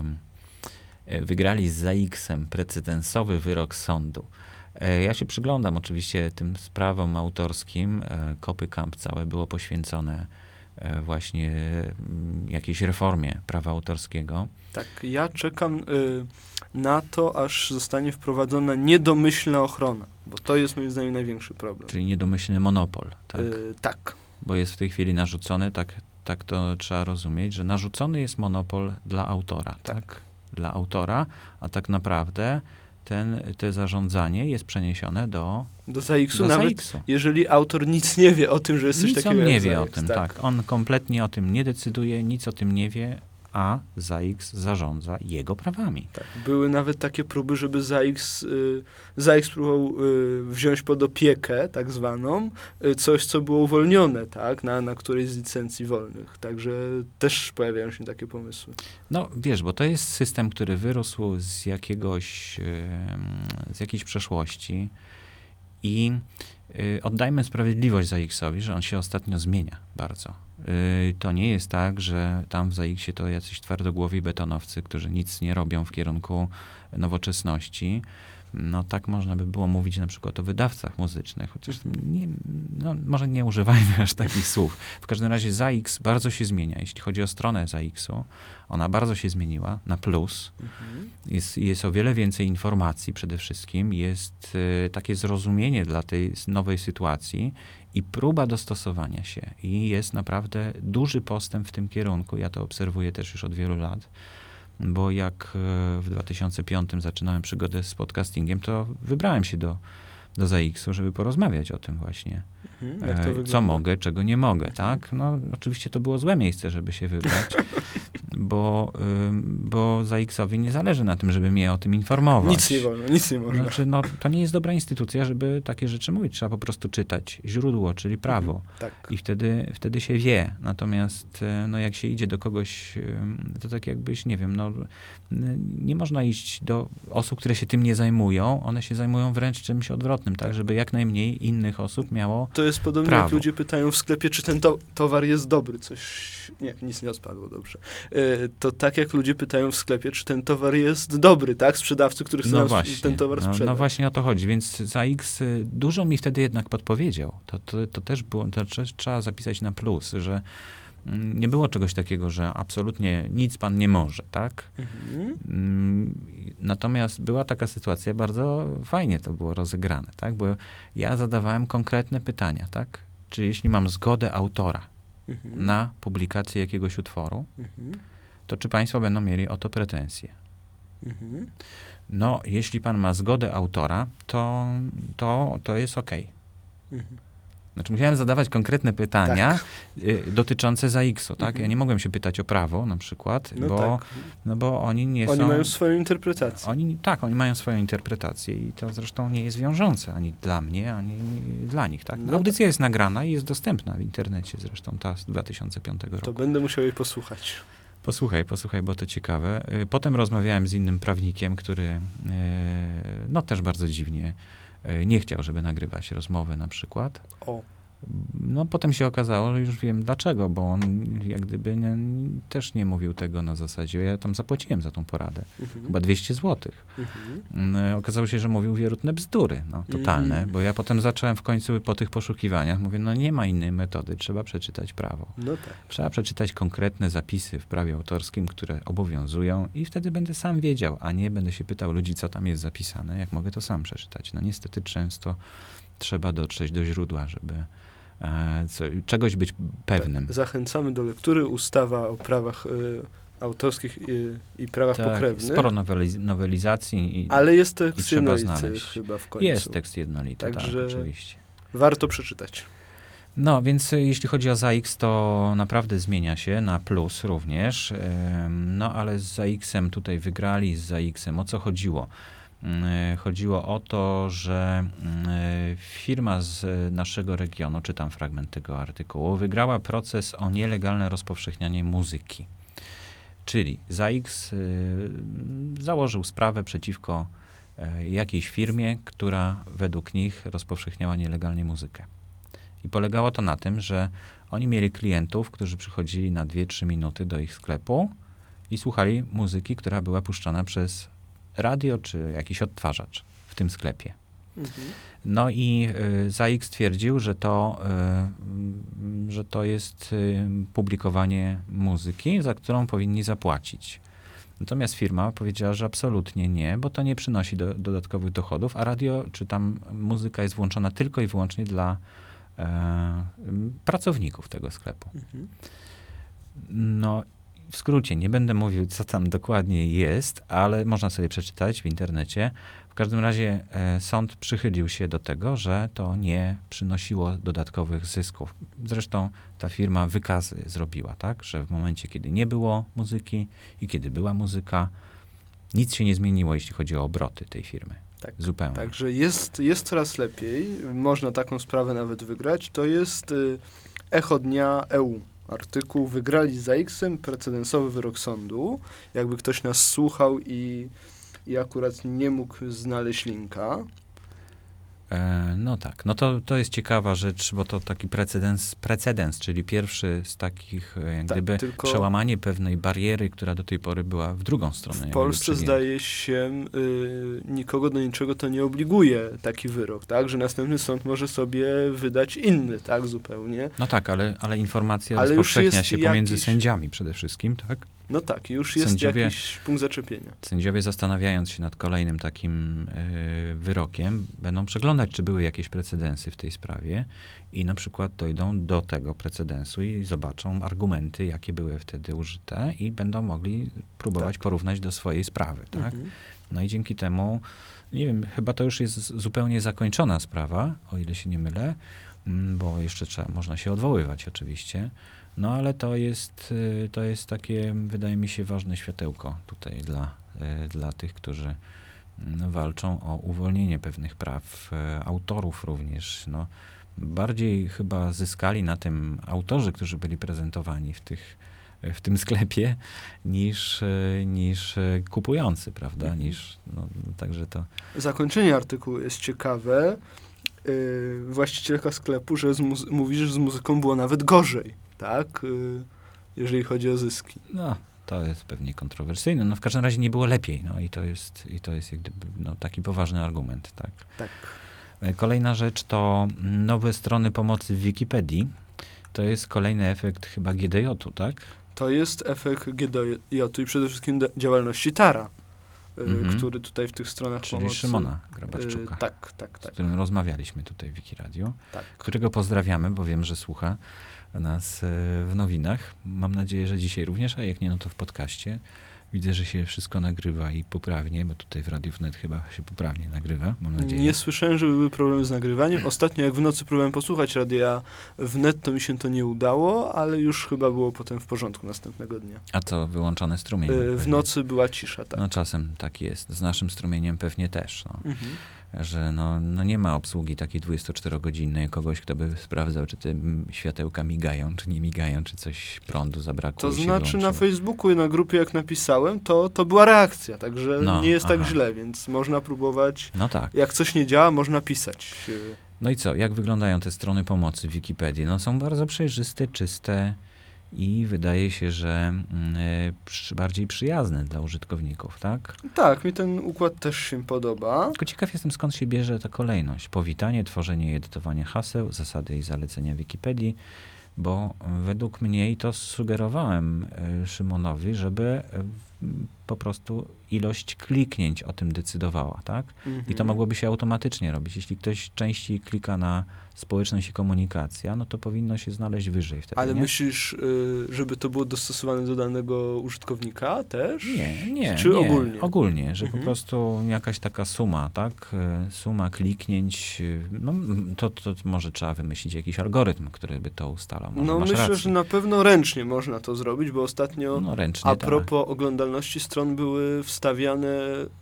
e, wygrali z ZAIKS-em precedensowy wyrok sądu. E, ja się przyglądam oczywiście tym sprawom autorskim. E, Copy Camp całe było poświęcone właśnie jakiejś reformie prawa autorskiego. Tak, ja czekam y, na to, aż zostanie wprowadzona niedomyślna ochrona, bo to jest moim zdaniem największy problem. Czyli niedomyślny monopol, tak? Y, tak. Bo jest w tej chwili narzucony, tak, tak to trzeba rozumieć, że narzucony jest monopol dla autora, tak? Dla autora, a tak naprawdę ten, to zarządzanie jest przeniesione do, Do ZAIKS-u, do nawet ZAIKS-u. jeżeli autor nic nie wie o tym, że jest coś Nic takiego on nie jak wie o ZAIKS, tym, tak. On kompletnie o tym nie decyduje, nic o tym nie wie, a ZAIKS zarządza jego prawami. Tak. Były nawet takie próby, żeby ZAIKS, y, ZAIKS próbował y, wziąć pod opiekę, tak zwaną, y, coś, co było uwolnione, tak, na, na którejś z licencji wolnych. Także też pojawiają się takie pomysły. No wiesz, bo to jest system, który wyrósł z jakiegoś, em, z jakiejś przeszłości. I y, oddajmy sprawiedliwość ZAIKS-owi, że on się ostatnio zmienia bardzo. Y, to nie jest tak, że tam w ZAIKS-ie to jacyś twardogłowi betonowcy, którzy nic nie robią w kierunku nowoczesności. No tak można by było mówić na przykład o wydawcach muzycznych, chociaż nie, no, może nie używajmy aż takich słów. W każdym razie ZAIKS bardzo się zmienia. Jeśli chodzi o stronę ZAIKS-u, ona bardzo się zmieniła na plus. Mhm. Jest, jest o wiele więcej informacji przede wszystkim. Jest y, takie zrozumienie dla tej nowej sytuacji i próba dostosowania się. I jest naprawdę duży postęp w tym kierunku. Ja to obserwuję też już od wielu lat. Bo jak w dwa tysiące piątym zaczynałem przygodę z podcastingiem, to wybrałem się do, do ZAIKS-u, żeby porozmawiać o tym właśnie. Mhm, jak to e, co mogę, czego nie mogę, tak? No oczywiście to było złe miejsce, żeby się wybrać, bo, y, bo ZAIKS-owi nie zależy na tym, żeby mnie o tym informować. Nic nie wolno, nic nie można. Znaczy, no, to nie jest dobra instytucja, żeby takie rzeczy mówić. Trzeba po prostu czytać źródło, czyli prawo. Mhm, tak. I wtedy, wtedy się wie. Natomiast no, jak się idzie do kogoś, to tak jakbyś, nie wiem, no, nie można iść do osób, które się tym nie zajmują. One się zajmują wręcz czymś odwrotnym, tak, żeby jak najmniej innych osób miało To jest podobnie prawo. Jak ludzie pytają w sklepie, czy ten to, towar jest dobry. Coś, nie, nic nie odpadło, dobrze. Yy, to tak jak ludzie pytają w sklepie, czy ten towar jest dobry, tak? Sprzedawcy, który chce no nam właśnie, ten towar no, sprzedać. no właśnie o to chodzi, więc ZAIKS dużo mi wtedy jednak podpowiedział. To, to, to też było, to trzeba zapisać na plus, że nie było czegoś takiego, że absolutnie nic pan nie może, tak? Mhm. Natomiast była taka sytuacja, bardzo fajnie to było rozegrane, tak? Bo ja zadawałem konkretne pytania, tak? Czy jeśli mam zgodę autora mhm. na publikację jakiegoś utworu, mhm. to czy państwo będą mieli o to pretensje? Mhm. No, jeśli pan ma zgodę autora, to, to, to jest okej. Okay. Mhm. Znaczy musiałem zadawać konkretne pytania tak. y, dotyczące ZAIKS-u, tak? Mhm. Ja nie mogłem się pytać o prawo na przykład, no bo, tak. no bo oni nie oni są... Oni mają swoją interpretację. Oni, tak, oni mają swoją interpretację i to zresztą nie jest wiążące ani dla mnie, ani dla nich, tak? No Audycja tak. jest nagrana i jest dostępna w internecie zresztą, ta z dwa tysiące piątego roku. To będę musiał jej posłuchać. Posłuchaj, posłuchaj, bo to ciekawe. Potem rozmawiałem z innym prawnikiem, który no też bardzo dziwnie nie chciał, żeby nagrywać rozmowy na przykład. O. No potem się okazało, że już wiem dlaczego, bo on jak gdyby nie, też nie mówił tego na zasadzie. Ja tam zapłaciłem za tą poradę. Mhm. Chyba dwieście złotych. Mhm. Okazało się, że mówił wierutne bzdury, no totalne, mhm. bo ja potem zacząłem w końcu po tych poszukiwaniach, mówię, no nie ma innej metody, trzeba przeczytać prawo. No tak. Trzeba przeczytać konkretne zapisy w prawie autorskim, które obowiązują i wtedy będę sam wiedział, a nie będę się pytał ludzi, co tam jest zapisane, jak mogę to sam przeczytać. No niestety często trzeba dotrzeć do źródła, żeby e, co, czegoś być pewnym. Tak, zachęcamy do lektury. Ustawa o prawach y, autorskich y, i prawach tak, pokrewnych. Sporo noweliz nowelizacji. I, Ale jest tekst i trzeba jednolity znaleźć. chyba w końcu. Jest tekst jednolity, Także tak, oczywiście. Warto przeczytać. No, więc jeśli chodzi o ZAIKS, to naprawdę zmienia się na plus również. No, ale z ZAIKS-em tutaj wygrali, z ZAIKS-em. O co chodziło? Chodziło o to, że firma z naszego regionu, czytam fragment tego artykułu, wygrała proces o nielegalne rozpowszechnianie muzyki. Czyli ZAIKS założył sprawę przeciwko jakiejś firmie, która według nich rozpowszechniała nielegalnie muzykę. I polegało to na tym, że oni mieli klientów, którzy przychodzili na dwie trzy minuty do ich sklepu i słuchali muzyki, która była puszczana przez radio czy jakiś odtwarzacz w tym sklepie. Mhm. No i y, ZAIKS stwierdził, że to, y, że to jest y, publikowanie muzyki, za którą powinni zapłacić. Natomiast firma powiedziała, że absolutnie nie, bo to nie przynosi do, dodatkowych dochodów, a radio czy tam muzyka jest włączona tylko i wyłącznie dla e, pracowników tego sklepu. Mhm. No w skrócie, nie będę mówił, co tam dokładnie jest, ale można sobie przeczytać w internecie. W każdym razie e, sąd przychylił się do tego, że to nie przynosiło dodatkowych zysków. Zresztą ta firma wykazy zrobiła, tak, że w momencie, kiedy nie było muzyki i kiedy była muzyka, nic się nie zmieniło, jeśli chodzi o obroty tej firmy. Tak, zupełnie. Także jest, jest coraz lepiej. Można taką sprawę nawet wygrać. To jest y, Echo Dnia E U. Artykuł wygrali z ZAIKS-em, precedensowy wyrok sądu. Jakby ktoś nas słuchał i, i akurat nie mógł znaleźć linka. E, no tak, no to, to jest ciekawa rzecz, bo to taki precedens, precedens, czyli pierwszy z takich e, jak Tak, gdyby tylko- przełamanie pewnej bariery, która do tej pory była w drugą stronę. W jak Polsce gdyby przejęta. zdaje się y, nikogo do niczego to nie obliguje taki wyrok, tak? Że następny sąd może sobie wydać inny, tak? Zupełnie. No tak, ale, ale informacja Ale już rozpowszechnia jest się pomiędzy jakiś- sędziami przede wszystkim, tak? No tak, już jest Sędziowie- jakiś punkt zaczepienia. Sędziowie zastanawiając się nad kolejnym takim y, wyrokiem, będą przeglądać, czy były jakieś precedensy w tej sprawie i na przykład dojdą do tego precedensu i zobaczą argumenty, jakie były wtedy użyte i będą mogli próbować Tak. porównać do swojej sprawy, tak? Mhm. No i dzięki temu, nie wiem, chyba to już jest zupełnie zakończona sprawa, o ile się nie mylę, mm, bo jeszcze trzeba, można się odwoływać oczywiście. No ale to jest, y, to jest takie, wydaje mi się, ważne światełko tutaj dla, y, dla tych, którzy mm, walczą o uwolnienie pewnych praw, y, autorów również. No, bardziej chyba zyskali na tym autorzy, którzy byli prezentowani w tych w tym sklepie, niż, y, niż y, kupujący, prawda? Mhm. Niż, no, także to... Zakończenie artykułu jest ciekawe. Yy, właścicielka sklepu, że z muzy- mówi, że z muzyką było nawet gorzej, tak? Yy, jeżeli chodzi o zyski. No, to jest pewnie kontrowersyjne. No w każdym razie nie było lepiej. No i to jest, i to jest jak gdyby, no, taki poważny argument, tak. Tak. E, Kolejna rzecz to nowe strony pomocy w Wikipedii. To jest kolejny efekt chyba G D J-u, tak? To jest efekt G D J-u i przede wszystkim de- działalności Tara, yy, Mhm. który tutaj w tych stronach Czyli pomocy... Szymona Yy, Grabarczuka, tak, tak, z tak. którym rozmawialiśmy tutaj w Wikiradio, tak. którego pozdrawiamy, bo wiem, że słucha nas e, w nowinach. Mam nadzieję, że dzisiaj również, a jak nie, no to w podcaście. Widzę, że się wszystko nagrywa i poprawnie, bo tutaj w Radiu Wnet chyba się poprawnie nagrywa, mam nadzieję. Nie słyszałem, żeby były problemy z nagrywaniem. Ostatnio jak w nocy próbowałem posłuchać radia wnet, to mi się to nie udało, ale już chyba było potem w porządku następnego dnia. A co, wyłączony strumień? Yy, w pewnie? nocy była cisza, tak. No czasem tak jest. Z naszym strumieniem pewnie też. No. Mhm. Że no, no nie ma obsługi takiej dwudziestoczterogodzinnej, kogoś, kto by sprawdzał, czy te mm, światełka migają, czy nie migają, czy coś prądu zabrakło. To i się znaczy na wyłączyło. Facebooku i na grupie jak napisałem, to, to była reakcja, także No, nie jest tak aha. źle, więc można próbować, No tak. jak coś nie działa, można pisać. Yy, No i co? Jak wyglądają te strony pomocy w Wikipedii? No są bardzo przejrzyste, czyste i wydaje się, że mm, y, przy, bardziej przyjazne dla użytkowników, tak? Tak, mi ten układ też się podoba. Tylko ciekaw jestem, skąd się bierze ta kolejność. Powitanie, tworzenie i edytowanie haseł, zasady i zalecenia Wikipedii, bo według mnie, i to sugerowałem y, Szymonowi, żeby y, po prostu ilość kliknięć o tym decydowała, tak? I to Mhm. mogłoby się automatycznie robić. Jeśli ktoś częściej klika na społeczność i komunikacja, no to powinno się znaleźć wyżej wtedy, Ale nie? myślisz, y, żeby to było dostosowane do danego użytkownika też? Nie, nie, Czy nie. ogólnie? Ogólnie, że Mhm. po prostu jakaś taka suma, tak? E, Suma kliknięć, e, no to, to może trzeba wymyślić jakiś algorytm, który by to ustalał. Może No masz myślę, rację. że na pewno ręcznie można to zrobić, bo ostatnio No ręcznie, a tak. propos oglądalności stron były wstawiane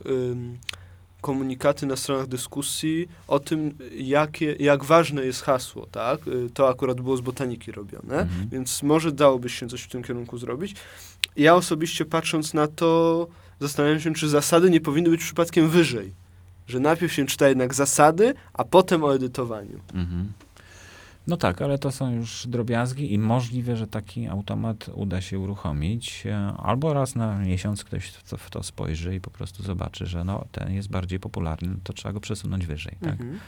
ym, komunikaty na stronach dyskusji o tym, jakie, jak ważne jest hasło, tak? Y, To akurat było z botaniki robione, Mhm. więc może dałoby się coś w tym kierunku zrobić. Ja osobiście patrząc na to, zastanawiam się, czy zasady nie powinny być przypadkiem wyżej. Że najpierw się czyta jednak zasady, a potem o edytowaniu. Mhm. No tak, ale to są już drobiazgi i możliwe, że taki automat uda się uruchomić, e, albo raz na miesiąc ktoś w to, w to spojrzy i po prostu zobaczy, że no, ten jest bardziej popularny, to trzeba go przesunąć wyżej, tak? Mhm.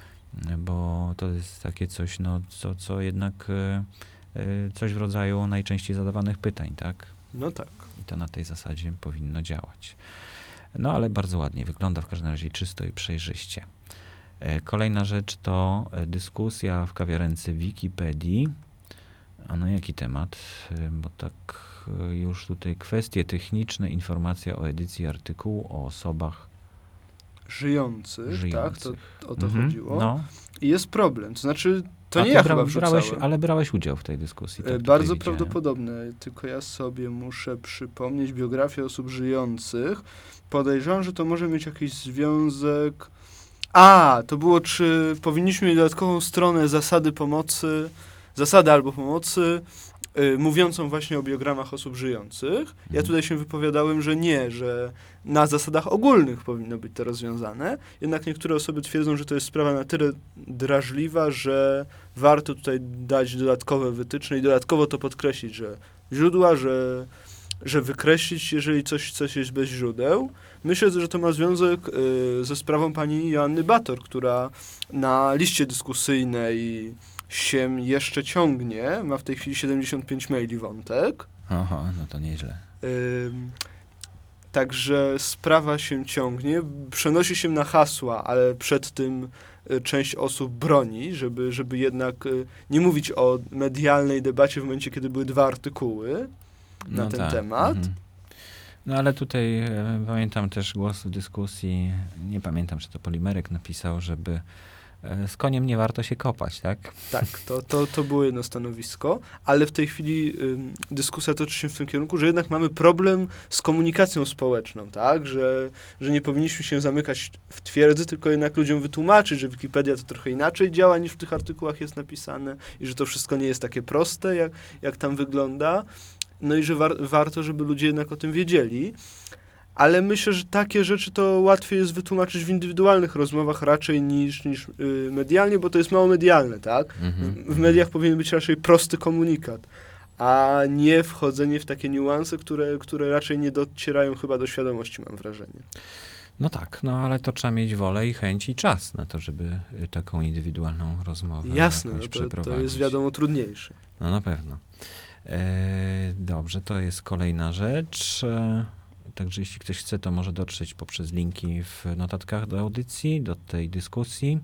Bo to jest takie coś, no, co, co jednak e, e, coś w rodzaju najczęściej zadawanych pytań, tak? No tak. I to na tej zasadzie powinno działać. No ale bardzo ładnie, wygląda w każdym razie czysto i przejrzyście. E, Kolejna rzecz to e, dyskusja w kawiarence Wikipedii. A no jaki temat? E, Bo tak e, już tutaj kwestie techniczne, informacja o edycji artykułu, o osobach Żyjących, żyjących. tak? To, o to Mhm, chodziło. No. I jest problem. To znaczy, to A nie ty ja bra- chyba brałeś, wrzucałem. ale brałeś udział w tej dyskusji. E, Tak tutaj Bardzo widziałem. prawdopodobne, tylko ja sobie muszę przypomnieć biografię osób żyjących. Podejrzewam, że to może mieć jakiś związek... A, to było, czy powinniśmy mieć dodatkową stronę zasady pomocy, zasady albo pomocy y, mówiącą właśnie o biogramach osób żyjących. Ja Mhm. tutaj się wypowiadałem, że nie, że na zasadach ogólnych powinno być to rozwiązane. Jednak niektóre osoby twierdzą, że to jest sprawa na tyle drażliwa, że warto tutaj dać dodatkowe wytyczne i dodatkowo to podkreślić, że źródła, że, że wykreślić, jeżeli coś, coś jest bez źródeł. Myślę, że to ma związek y, ze sprawą pani Joanny Bator, która na liście dyskusyjnej się jeszcze ciągnie, ma w tej chwili siedemdziesiąt pięć maili wątek. Oho, no to nieźle. Ym, Także sprawa się ciągnie, przenosi się na hasła, ale przed tym y, część osób broni, żeby, żeby jednak y, nie mówić o medialnej debacie w momencie, kiedy były dwa artykuły na No ten tak, temat. mhm. No ale tutaj e, pamiętam też głos w dyskusji, nie pamiętam, czy to Polimerek napisał, żeby e, z koniem nie warto się kopać, tak? Tak, to, to, to było jedno stanowisko, ale w tej chwili ym, dyskusja toczy się w tym kierunku, że jednak mamy problem z komunikacją społeczną, tak? Że, że nie powinniśmy się zamykać w twierdzy, tylko jednak ludziom wytłumaczyć, że Wikipedia to trochę inaczej działa niż w tych artykułach jest napisane i że to wszystko nie jest takie proste, jak, jak tam wygląda. No i że war, warto, żeby ludzie jednak o tym wiedzieli. Ale myślę, że takie rzeczy to łatwiej jest wytłumaczyć w indywidualnych rozmowach raczej niż, niż yy, medialnie, bo to jest mało medialne, tak? Mhm. W, w mediach powinien być raczej prosty komunikat, a nie wchodzenie w takie niuanse, które, które raczej nie docierają chyba do świadomości, mam wrażenie. No tak, no ale to trzeba mieć wolę i chęć i czas na to, żeby y, taką indywidualną rozmowę Jasne, jakoś no to, przeprowadzić. to jest wiadomo trudniejsze. No na pewno. E, dobrze, to jest kolejna rzecz. E, także jeśli ktoś chce, to może dotrzeć poprzez linki w notatkach do audycji, do tej dyskusji.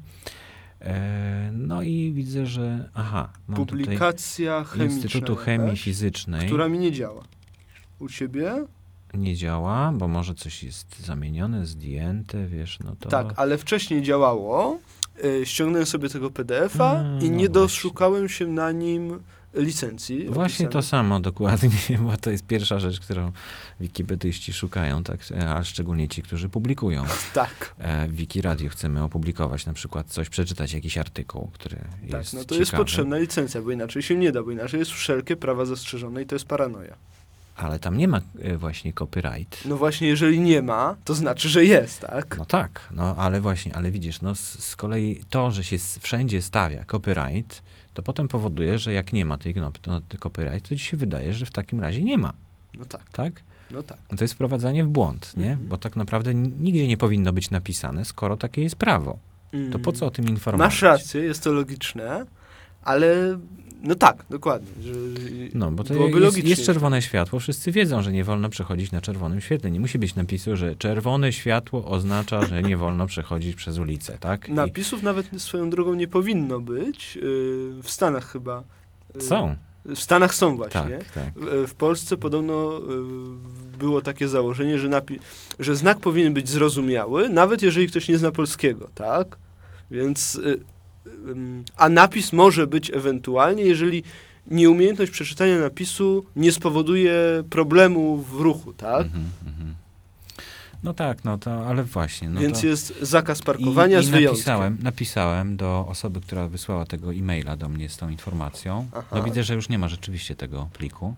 E, no i widzę, że aha, mam Publikacja tutaj chemiczna Instytutu Chemii jakaś, Fizycznej. która mi nie działa. U ciebie? Nie działa, bo może coś jest zamienione, zdjęte, wiesz, no to... Tak, ale wcześniej działało. Y, ściągnąłem sobie tego P D F a A, i no nie właśnie. doszukałem się na nim licencji. Właśnie to opisanej. samo dokładnie, bo to jest pierwsza rzecz, którą wikipedyści szukają, tak, a szczególnie ci, którzy publikują. Tak, E, w Wikiradio chcemy opublikować na przykład coś, przeczytać jakiś artykuł, który tak, jest no to ciekawy, jest potrzebna licencja, bo inaczej się nie da, bo inaczej jest wszelkie prawa zastrzeżone i to jest paranoja. ale tam nie ma e, właśnie copyright. No właśnie, jeżeli nie ma, to znaczy, że jest, tak? No tak, no ale właśnie, ale widzisz, no z, z kolei to, że się s- wszędzie stawia copyright, to potem powoduje, że jak nie ma tej knopki, no, tej copyright, to ci się wydaje, że w takim razie nie ma, No tak, tak? no tak. No to jest wprowadzanie w błąd, nie? Mhm. Bo tak naprawdę n- nigdzie nie powinno być napisane, skoro takie jest prawo. To po co o tym informować? Masz rację, jest to logiczne, ale no tak, dokładnie. Że No, bo to byłoby jest, logicznie. jest czerwone światło, wszyscy wiedzą, że nie wolno przechodzić na czerwonym świetle. Nie musi być napisu, że czerwone światło oznacza, że nie wolno przechodzić przez ulicę, tak? I Napisów nawet swoją drogą nie powinno być. Yy, W Stanach chyba. Yy, są, W Stanach są właśnie. tak, tak. W- W Polsce podobno y, było takie założenie, że, napi- że znak powinien być zrozumiały, nawet jeżeli ktoś nie zna polskiego, tak? Więc, y, ym, a napis może być ewentualnie, jeżeli nieumiejętność przeczytania napisu nie spowoduje problemu w ruchu, tak? Mhm, mhm. No tak, no to, ale właśnie. No Więc to... jest zakaz parkowania I, z i wyjątkiem. napisałem, napisałem do osoby, która wysłała tego e-maila do mnie z tą informacją. Aha. No widzę, że już nie ma rzeczywiście tego pliku.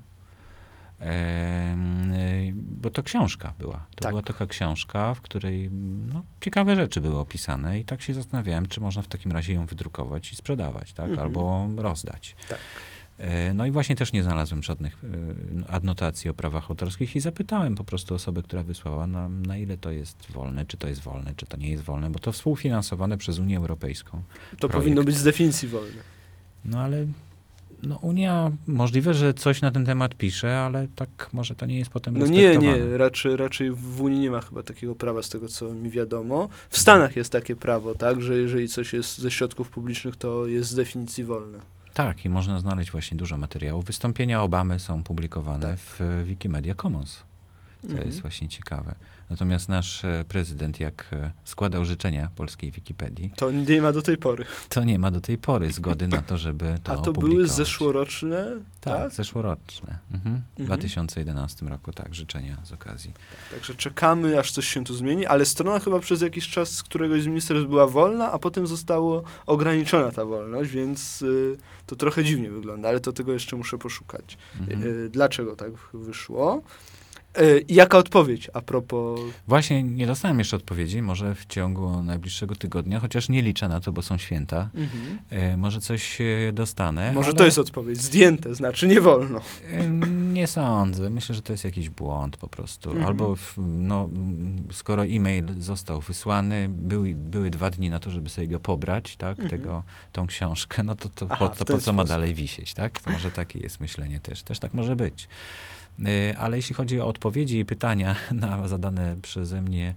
Em, y, bo to książka była. To Tak. była taka książka, w której no, ciekawe rzeczy były opisane i tak się zastanawiałem, czy można w takim razie ją wydrukować i sprzedawać, tak? Mhm. Albo rozdać. Tak. E, No i właśnie też nie znalazłem żadnych e, adnotacji o prawach autorskich i zapytałem po prostu osobę, która wysłała, na, na ile to jest wolne, czy to jest wolne, czy to nie jest wolne, bo to współfinansowane przez Unię Europejską. To projekt. powinno być z definicji wolne. No ale no Unia, możliwe, że coś na ten temat pisze, ale tak może to nie jest potem No nie, respektowane. nie, raczej, raczej w Unii nie ma chyba takiego prawa, z tego co mi wiadomo. W Stanach jest takie prawo, tak, że jeżeli coś jest ze środków publicznych, to jest z definicji wolne. Tak, i można znaleźć właśnie dużo materiałów. Wystąpienia Obamy są publikowane Tak. w Wikimedia Commons. To Mhm. jest właśnie ciekawe. Natomiast nasz e, prezydent, jak e, składał życzenia polskiej Wikipedii, To nie ma do tej pory. to nie ma do tej pory zgody na to, żeby to A to były opublikować. zeszłoroczne? Tak, Tak? zeszłoroczne. Mhm. W Mhm. dwa tysiące jedenastym roku, tak, życzenia z okazji. Także czekamy, aż coś się tu zmieni, ale strona chyba przez jakiś czas z któregoś z ministerstw była wolna, a potem zostało ograniczona ta wolność, więc y, to trochę dziwnie wygląda, ale to tego jeszcze muszę poszukać. Mhm. Y, dlaczego tak wyszło? Y, jaka odpowiedź a propos... Właśnie nie dostałem jeszcze odpowiedzi, może w ciągu najbliższego tygodnia, chociaż nie liczę na to, bo są święta. Mhm. E, może coś e, dostanę. Może ale, to jest odpowiedź. Zdjęte, znaczy nie wolno. e, Nie sądzę. Myślę, że to jest jakiś błąd po prostu. Mhm. Albo w, no, m, skoro e-mail został wysłany, były, były dwa dni na to, żeby sobie go pobrać, tak, Mhm. tego, tą książkę, no to, to Aha, po, w to, ten po co ma sposób. dalej wisieć, tak? To może takie jest myślenie też. Też tak może być. E, Ale jeśli chodzi o odpowiedzi i pytania na zadane przeze mnie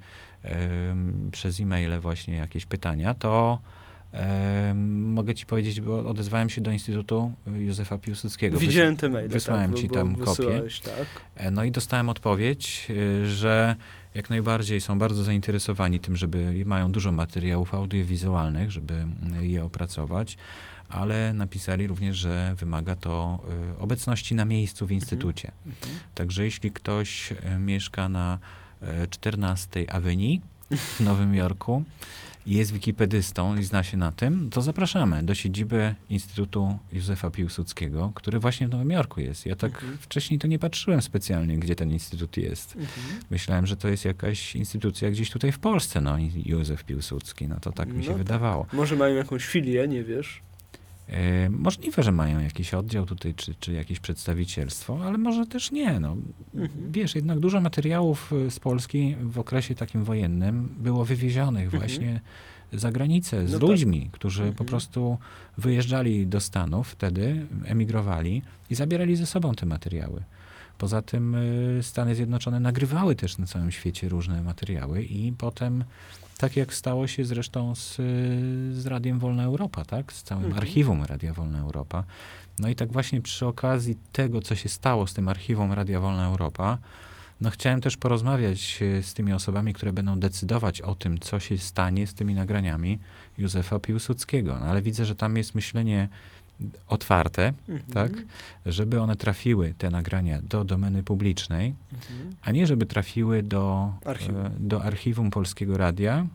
em, przez e-maile właśnie jakieś pytania, to em, mogę ci powiedzieć, bo odezwałem się do Instytutu Józefa Piłsudskiego. Widziałem te maile. wysłałem tak, ci bo- tam bo kopię. wysyłałeś, tak? E, No i dostałem odpowiedź, y, że jak najbardziej są bardzo zainteresowani tym, żeby mają dużo materiałów audiowizualnych, żeby y, je opracować, ale napisali również, że wymaga to y, obecności na miejscu w instytucie. Mhm. Także jeśli ktoś y, mieszka na y, czternastej Avenue w Nowym Jorku i jest wikipedystą i zna się na tym, to zapraszamy do siedziby Instytutu Józefa Piłsudskiego, który właśnie w Nowym Jorku jest. Ja tak Mhm. wcześniej to nie patrzyłem specjalnie, gdzie ten instytut jest. Mhm. Myślałem, że to jest jakaś instytucja gdzieś tutaj w Polsce, no i Józef Piłsudski, no to tak mi się No tak. wydawało. Może mają jakąś filię, nie wiesz? E, możliwe, że mają jakiś oddział tutaj, czy, czy jakieś przedstawicielstwo, ale może też nie. No. Mhm. Wiesz, jednak dużo materiałów y, z Polski w okresie takim wojennym było wywiezionych Mhm. właśnie za granicę z No tak. ludźmi, którzy po Mhm. prostu wyjeżdżali do Stanów wtedy, emigrowali i zabierali ze sobą te materiały. Poza tym y, Stany Zjednoczone nagrywały też na całym świecie różne materiały i potem, tak jak stało się zresztą z, y, z Radiem Wolna Europa, tak? Z całym Mhm. archiwum Radia Wolna Europa. No i tak właśnie przy okazji tego, co się stało z tym archiwum Radia Wolna Europa, no chciałem też porozmawiać e, z tymi osobami, które będą decydować o tym, co się stanie z tymi nagraniami Józefa Piłsudskiego. No, ale widzę, że tam jest myślenie otwarte, Mhm. tak, żeby one trafiły, te nagrania, do domeny publicznej, Mhm. a nie żeby trafiły do Archiwum. e, do archiwum Polskiego Radia,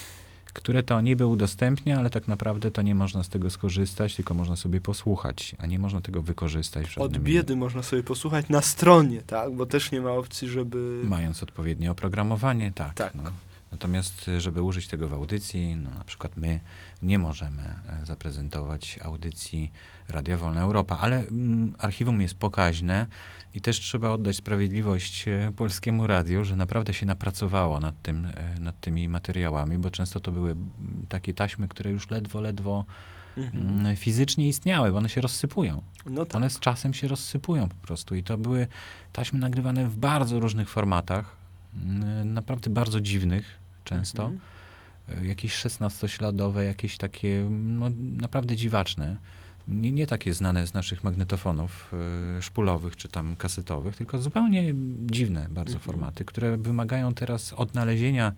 które to niby udostępnia, ale tak naprawdę to nie można z tego skorzystać, tylko można sobie posłuchać, a nie można tego wykorzystać w Od żadnym biedy można sobie posłuchać na stronie, tak? Bo też nie ma opcji, żeby... mając odpowiednie oprogramowanie, tak. Tak. No. Natomiast, y, żeby użyć tego w audycji, no na przykład my nie możemy e, zaprezentować audycji Radia Wolna Europa, ale mm, archiwum jest pokaźne i też trzeba oddać sprawiedliwość e, Polskiemu Radiu, że naprawdę się napracowało nad tym, e, nad tymi materiałami, bo często to były mm, takie taśmy, które już ledwo, ledwo Mhm. mm, fizycznie istniały, bo one się rozsypują. No tak. One z czasem się rozsypują po prostu i to były taśmy nagrywane w bardzo różnych formatach, mm, naprawdę bardzo dziwnych często, Mhm. y, jakieś szesnastośladowe, jakieś takie no, naprawdę dziwaczne, nie, nie takie znane z naszych magnetofonów y, szpulowych czy tam kasetowych, tylko zupełnie dziwne bardzo Mhm. formaty, które wymagają teraz odnalezienia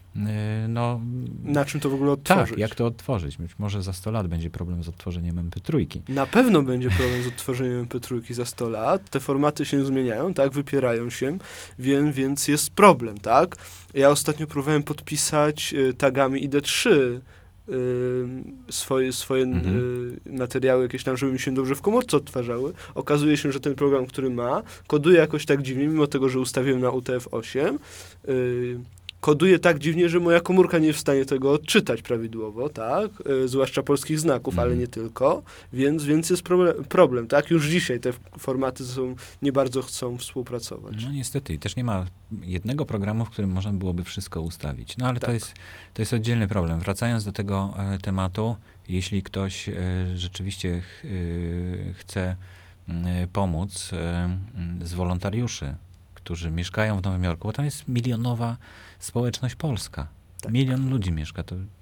y, no, Na czym to w ogóle odtworzyć? tak, jak to odtworzyć. Być może za sto lat będzie problem z odtworzeniem em pe trzy. Na pewno będzie problem z odtworzeniem em pe trzy za sto lat. Te formaty się zmieniają, tak? Wypierają się, więc, więc jest problem, tak? Ja ostatnio próbowałem podpisać y, tagami I D trzy y, swoje, swoje Mhm. y, materiały jakieś tam, żeby mi się dobrze w komórce odtwarzały. Okazuje się, że ten program, który ma, koduje jakoś tak dziwnie, mimo tego, że ustawiłem na U T F osiem, y, koduje tak dziwnie, że moja komórka nie jest w stanie tego odczytać prawidłowo, tak? E, zwłaszcza polskich znaków, Mhm. ale nie tylko. Więc, więc jest problem, problem, tak? Już dzisiaj te formaty są, nie bardzo chcą współpracować. No niestety i też nie ma jednego programu, w którym można byłoby wszystko ustawić. No ale Tak. to, jest, to jest oddzielny problem. Wracając do tego e, tematu, jeśli ktoś e, rzeczywiście ch, e, chce e, pomóc e, m, z wolontariuszy, którzy mieszkają w Nowym Jorku, bo tam jest milionowa społeczność polska. Tak. Milion ludzi mieszka. To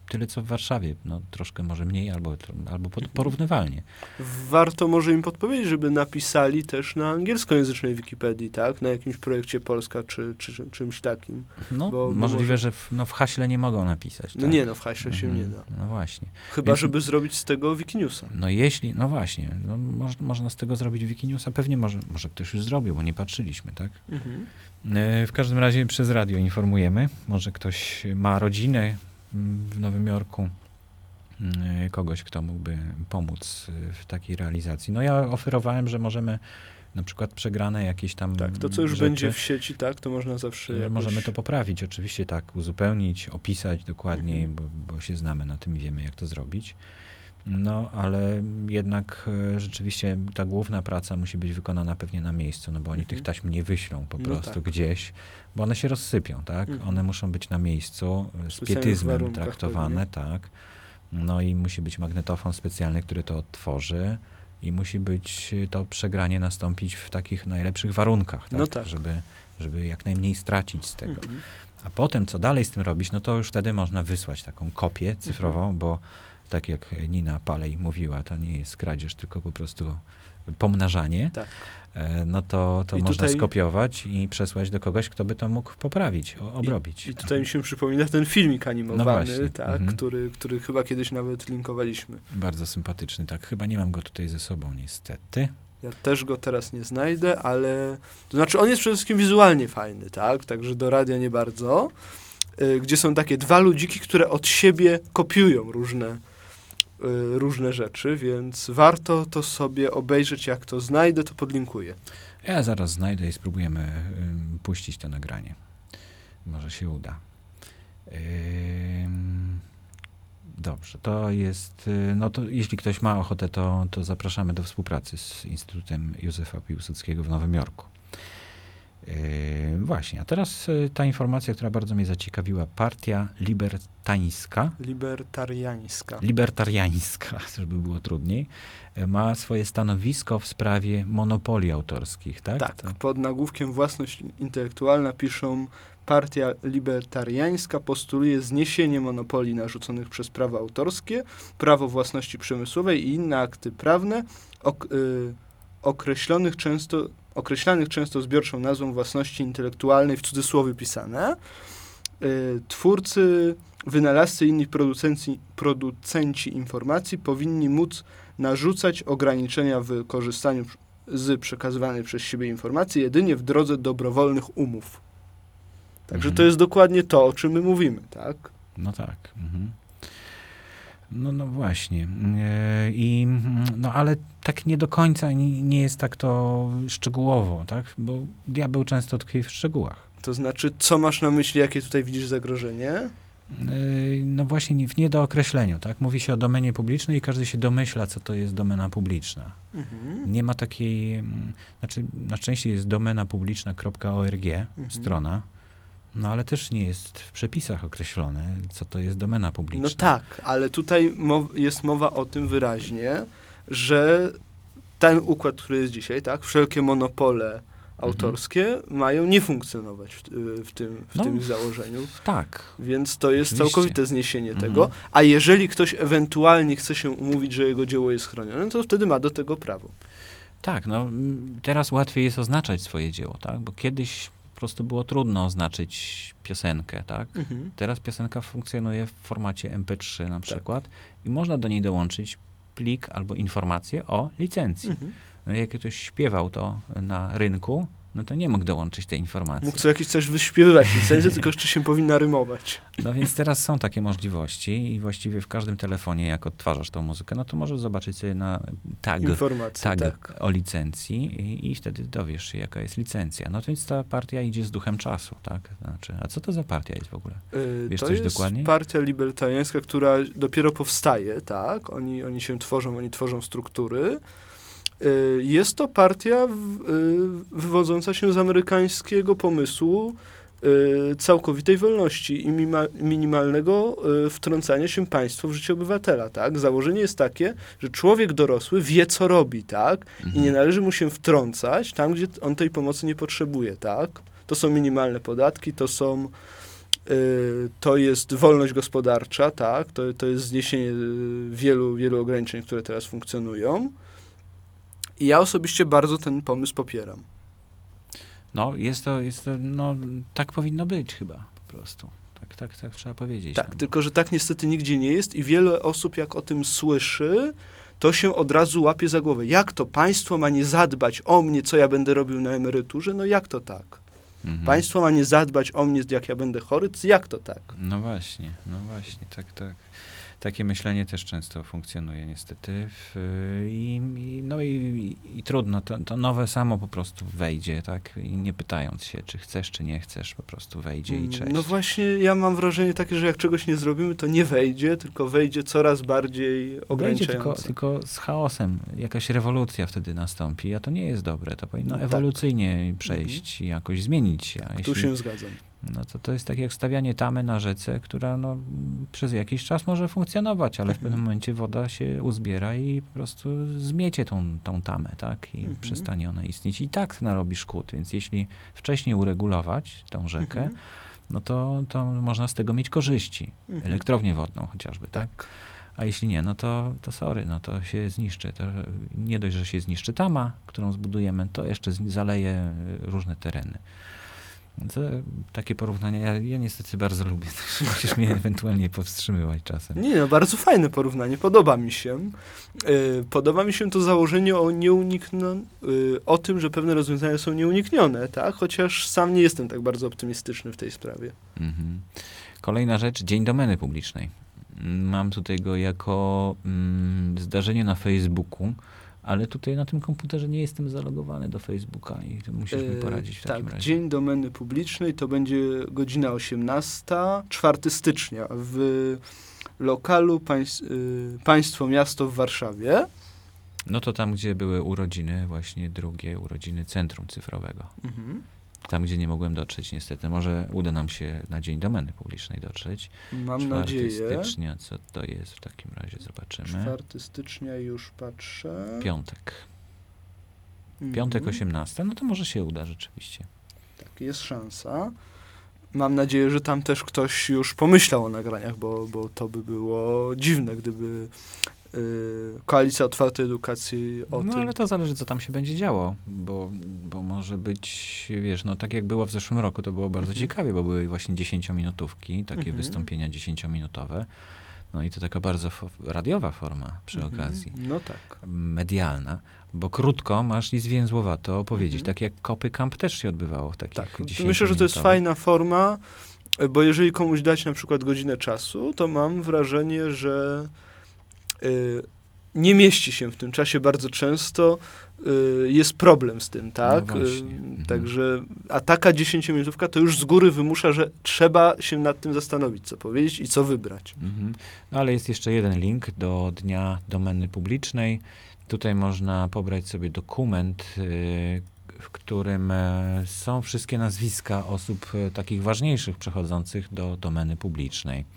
tyle co w Warszawie. No, troszkę może mniej albo, albo porównywalnie. Warto może im podpowiedzieć, żeby napisali też na angielskojęzycznej Wikipedii, tak? Na jakimś projekcie Polska czy, czy, czy czymś takim. No, Bo- bo możliwe, może- że w, no, w haśle nie mogą napisać. No tak? nie, no w haśle się Mhm. nie da. No właśnie. Chyba, Więc- żeby zrobić z tego Wikinewsa. No jeśli, no właśnie, no, moż, można z tego zrobić Wikinewsa, pewnie może, może ktoś już zrobił, bo nie patrzyliśmy, tak? Mhm. E, W każdym razie przez radio informujemy. Może ktoś ma rodzinę mm, w Nowym Jorku, mm, kogoś, kto mógłby pomóc e, w takiej realizacji. No ja oferowałem, że możemy na przykład przegrane jakieś tam Tak, to co już rzeczy, będzie w sieci, tak, to można zawsze e, jakoś... możemy to poprawić, oczywiście tak, uzupełnić, opisać dokładniej, Mhm. bo, bo się znamy na tym i wiemy, jak to zrobić. No, ale jednak e, rzeczywiście ta główna praca musi być wykonana pewnie na miejscu, no bo oni Mhm. tych taśm nie wyślą po No prostu tak. gdzieś, bo one się rozsypią, tak? Mhm. One muszą być na miejscu, e, z specjalnych pietyzmem warunkach traktowane, tak. No i musi być magnetofon specjalny, który to odtworzy i musi być e, to przegranie nastąpić w takich najlepszych warunkach, tak? No tak. Żeby, żeby jak najmniej stracić z tego. Mhm. A potem, co dalej z tym robić, no to już wtedy można wysłać taką kopię cyfrową, Mhm. bo tak jak Nina Palej mówiła, to nie jest kradzież, tylko po prostu pomnażanie. Tak. E, No to, to I można tutaj- skopiować i przesłać do kogoś, kto by to mógł poprawić, o, obrobić. I tutaj mi się przypomina ten filmik animowany, No właśnie. tak, Mhm. który, który chyba kiedyś nawet linkowaliśmy. Bardzo sympatyczny, tak. Chyba nie mam go tutaj ze sobą, niestety. Ja też go teraz nie znajdę, ale... To znaczy, on jest przede wszystkim wizualnie fajny, tak? Także do radia nie bardzo. Y, gdzie są takie dwa ludziki, które od siebie kopiują różne, y, różne rzeczy, więc warto to sobie obejrzeć. Jak to znajdę, to podlinkuję. Ja zaraz znajdę i spróbujemy ym, puścić to nagranie. Może się uda. Ym, Dobrze, to jest, y, no to jeśli ktoś ma ochotę, to, to zapraszamy do współpracy z Instytutem Józefa Piłsudskiego w Nowym Jorku. Yy, właśnie, a teraz y, ta informacja, która bardzo mnie zaciekawiła. Partia Libertańska, Libertariańska. libertariańska, żeby było trudniej, y, ma swoje stanowisko w sprawie monopolii autorskich, tak? Tak, To- pod nagłówkiem własność intelektualna piszą: Partia Libertariańska postuluje zniesienie monopolii narzuconych przez prawo autorskie, prawo własności przemysłowej i inne akty prawne ok, y, określonych często, określanych często zbiorczą nazwą własności intelektualnej, w cudzysłowie pisane. Y, twórcy, wynalazcy i inni producenci, producenci informacji powinni móc narzucać ograniczenia w korzystaniu z przekazywanej przez siebie informacji jedynie w drodze dobrowolnych umów. Także Mhm. to jest dokładnie to, o czym my mówimy, tak? No tak. Mhm. No, no właśnie. E, I, mm, no ale tak nie do końca nie, nie jest tak to szczegółowo, tak? Bo diabeł często tkwi w szczegółach. To znaczy, co masz na myśli, jakie tutaj widzisz zagrożenie? E, No właśnie nie- w niedookreśleniu, tak? Mówi się o domenie publicznej i każdy się domyśla, co to jest domena publiczna. Mhm. Nie ma takiej, mm, znaczy na szczęście jest domena publiczna kropka org Mhm. strona, no ale też nie jest w przepisach określone, co to jest domena publiczna. No tak, ale tutaj mow- jest mowa o tym wyraźnie, że ten układ, który jest dzisiaj, tak, wszelkie monopole autorskie mają nie funkcjonować w, w, tym, w No. tym założeniu, Tak. więc to jest Oczywiście. całkowite zniesienie Mhm. tego, a jeżeli ktoś ewentualnie chce się umówić, że jego dzieło jest chronione, to wtedy ma do tego prawo. Tak, no m, teraz łatwiej jest oznaczać swoje dzieło, tak? Bo kiedyś po prostu było trudno oznaczyć piosenkę, tak? Mhm. Teraz piosenka funkcjonuje w formacie em pe trzy na przykład i można do niej dołączyć plik albo informację o licencji. Mhm. No jak ktoś śpiewał to na rynku, no to nie mógł dołączyć tej informacji. Mógł co jakiś coś wyśpiewywać licencję, tylko jeszcze się powinna rymować. No więc teraz są takie możliwości i właściwie w każdym telefonie, jak odtwarzasz tą muzykę, no to możesz zobaczyć sobie na tag, Informacje, tag tak. o licencji i, i wtedy dowiesz się, jaka jest licencja. No to więc ta partia idzie z duchem czasu, tak? Znaczy, a co to za partia jest w ogóle? Y, Wiesz to coś jest dokładniej? partia libertariańska, która dopiero powstaje, tak? Oni, oni się tworzą, oni tworzą struktury. Y, Jest to partia w- y, wywodząca się z amerykańskiego pomysłu y, całkowitej wolności i mima- minimalnego y, wtrącania się państwa w życie obywatela, tak? Założenie jest takie, że człowiek dorosły wie, co robi, tak? I nie należy mu się wtrącać tam, gdzie on tej pomocy nie potrzebuje, tak? To są minimalne podatki, to są y, to jest wolność gospodarcza, tak, to, to jest zniesienie wielu, wielu ograniczeń, które teraz funkcjonują. I ja osobiście bardzo ten pomysł popieram. No, jest to, jest to, no, tak powinno być chyba po prostu. Tak, tak, tak trzeba powiedzieć. Tak, no. tylko że tak niestety nigdzie nie jest i wiele osób jak o tym słyszy, to się od razu łapie za głowę. Jak to państwo ma nie zadbać o mnie, co ja będę robił na emeryturze? No jak to tak? Mhm. Państwo ma nie zadbać o mnie, jak ja będę chory? Jak to tak? No właśnie, no właśnie, tak, tak. Takie myślenie też często funkcjonuje niestety. W, i, i, no i, i, i trudno, to, to nowe samo po prostu wejdzie, tak? I nie pytając się, czy chcesz, czy nie chcesz, po prostu wejdzie i cześć. No właśnie, ja mam wrażenie takie, że jak czegoś nie zrobimy, to nie wejdzie, tylko wejdzie coraz bardziej Wejdzie ograniczająco. tylko, tylko z chaosem. Jakaś rewolucja wtedy nastąpi, a to nie jest dobre. To powinno No tak. ewolucyjnie przejść i jakoś zmienić się. A Tu jeśli, się zgadzam. no to to jest tak jak stawianie tamy na rzece, która no, przez jakiś czas może funkcjonować, ale w pewnym momencie woda się uzbiera i po prostu zmiecie tą, tą tamę, tak? I Mhm. przestanie ona istnieć. I tak narobi szkód. Więc jeśli wcześniej uregulować tą rzekę, Mhm. no to, to można z tego mieć korzyści. Mhm. Elektrownię wodną chociażby, tak? Tak. A jeśli nie, no to, to sorry, no to się zniszczy. To nie dość, że się zniszczy tama, którą zbudujemy, to jeszcze z- zaleje różne tereny. To takie porównania, ja, ja niestety bardzo lubię. Musisz mnie ewentualnie powstrzymywać czasem. Nie, no bardzo fajne porównanie, podoba mi się. Yy, podoba mi się to założenie o nieunikno, yy, o tym, że pewne rozwiązania są nieuniknione, tak? Chociaż sam nie jestem tak bardzo optymistyczny w tej sprawie. Mhm. Kolejna rzecz, Dzień Domeny Publicznej. Mam tutaj go jako mm, zdarzenie na Facebooku, ale tutaj na tym komputerze nie jestem zalogowany do Facebooka i to musisz mi Yy, poradzić w takim tak, razie. Dzień Domeny Publicznej to będzie godzina osiemnasta, czwartego stycznia w lokalu państw, yy, Państwo Miasto w Warszawie. No to tam, gdzie były urodziny, właśnie drugie urodziny Centrum Cyfrowego. Mhm. Tam, gdzie nie mogłem dotrzeć niestety. Może uda nam się na Dzień Domeny Publicznej dotrzeć. Mam czwartego nadzieję. stycznia, co to jest w takim razie, zobaczymy. czwartego stycznia już patrzę. Piątek. Mhm. Piątek osiemnasty, no to może się uda rzeczywiście. Tak, jest szansa. Mam nadzieję, że tam też ktoś już pomyślał o nagraniach, bo, bo to by było dziwne, gdyby y, Koalicja Otwartej Edukacji o No tym... ale to zależy, co tam się będzie działo, bo, bo może być, wiesz, no tak jak było w zeszłym roku, to było bardzo Mhm. ciekawie, bo były właśnie dziesięciominutówki, takie Mhm. wystąpienia dziesięciominutowe. No i to taka bardzo fo- radiowa forma przy Mhm. okazji. No tak. Medialna, bo krótko masz i zwięzłowato opowiedzieć. Mhm. Tak jak Kopy Camp też się odbywało w takich Tak. dziesięciominutowych. Myślę, że to jest fajna forma, bo jeżeli komuś dać na przykład godzinę czasu, to mam wrażenie, że y, nie mieści się w tym czasie bardzo często. Y, jest problem z tym, tak? No właśnie. Y, Mhm. Także, a taka dziesięciominutówka to już z góry wymusza, że trzeba się nad tym zastanowić, co powiedzieć i co wybrać. Mhm. No ale jest jeszcze jeden link do Dnia Domeny Publicznej. Tutaj można pobrać sobie dokument, y, w którym e, są wszystkie nazwiska osób e, takich ważniejszych przechodzących do domeny publicznej.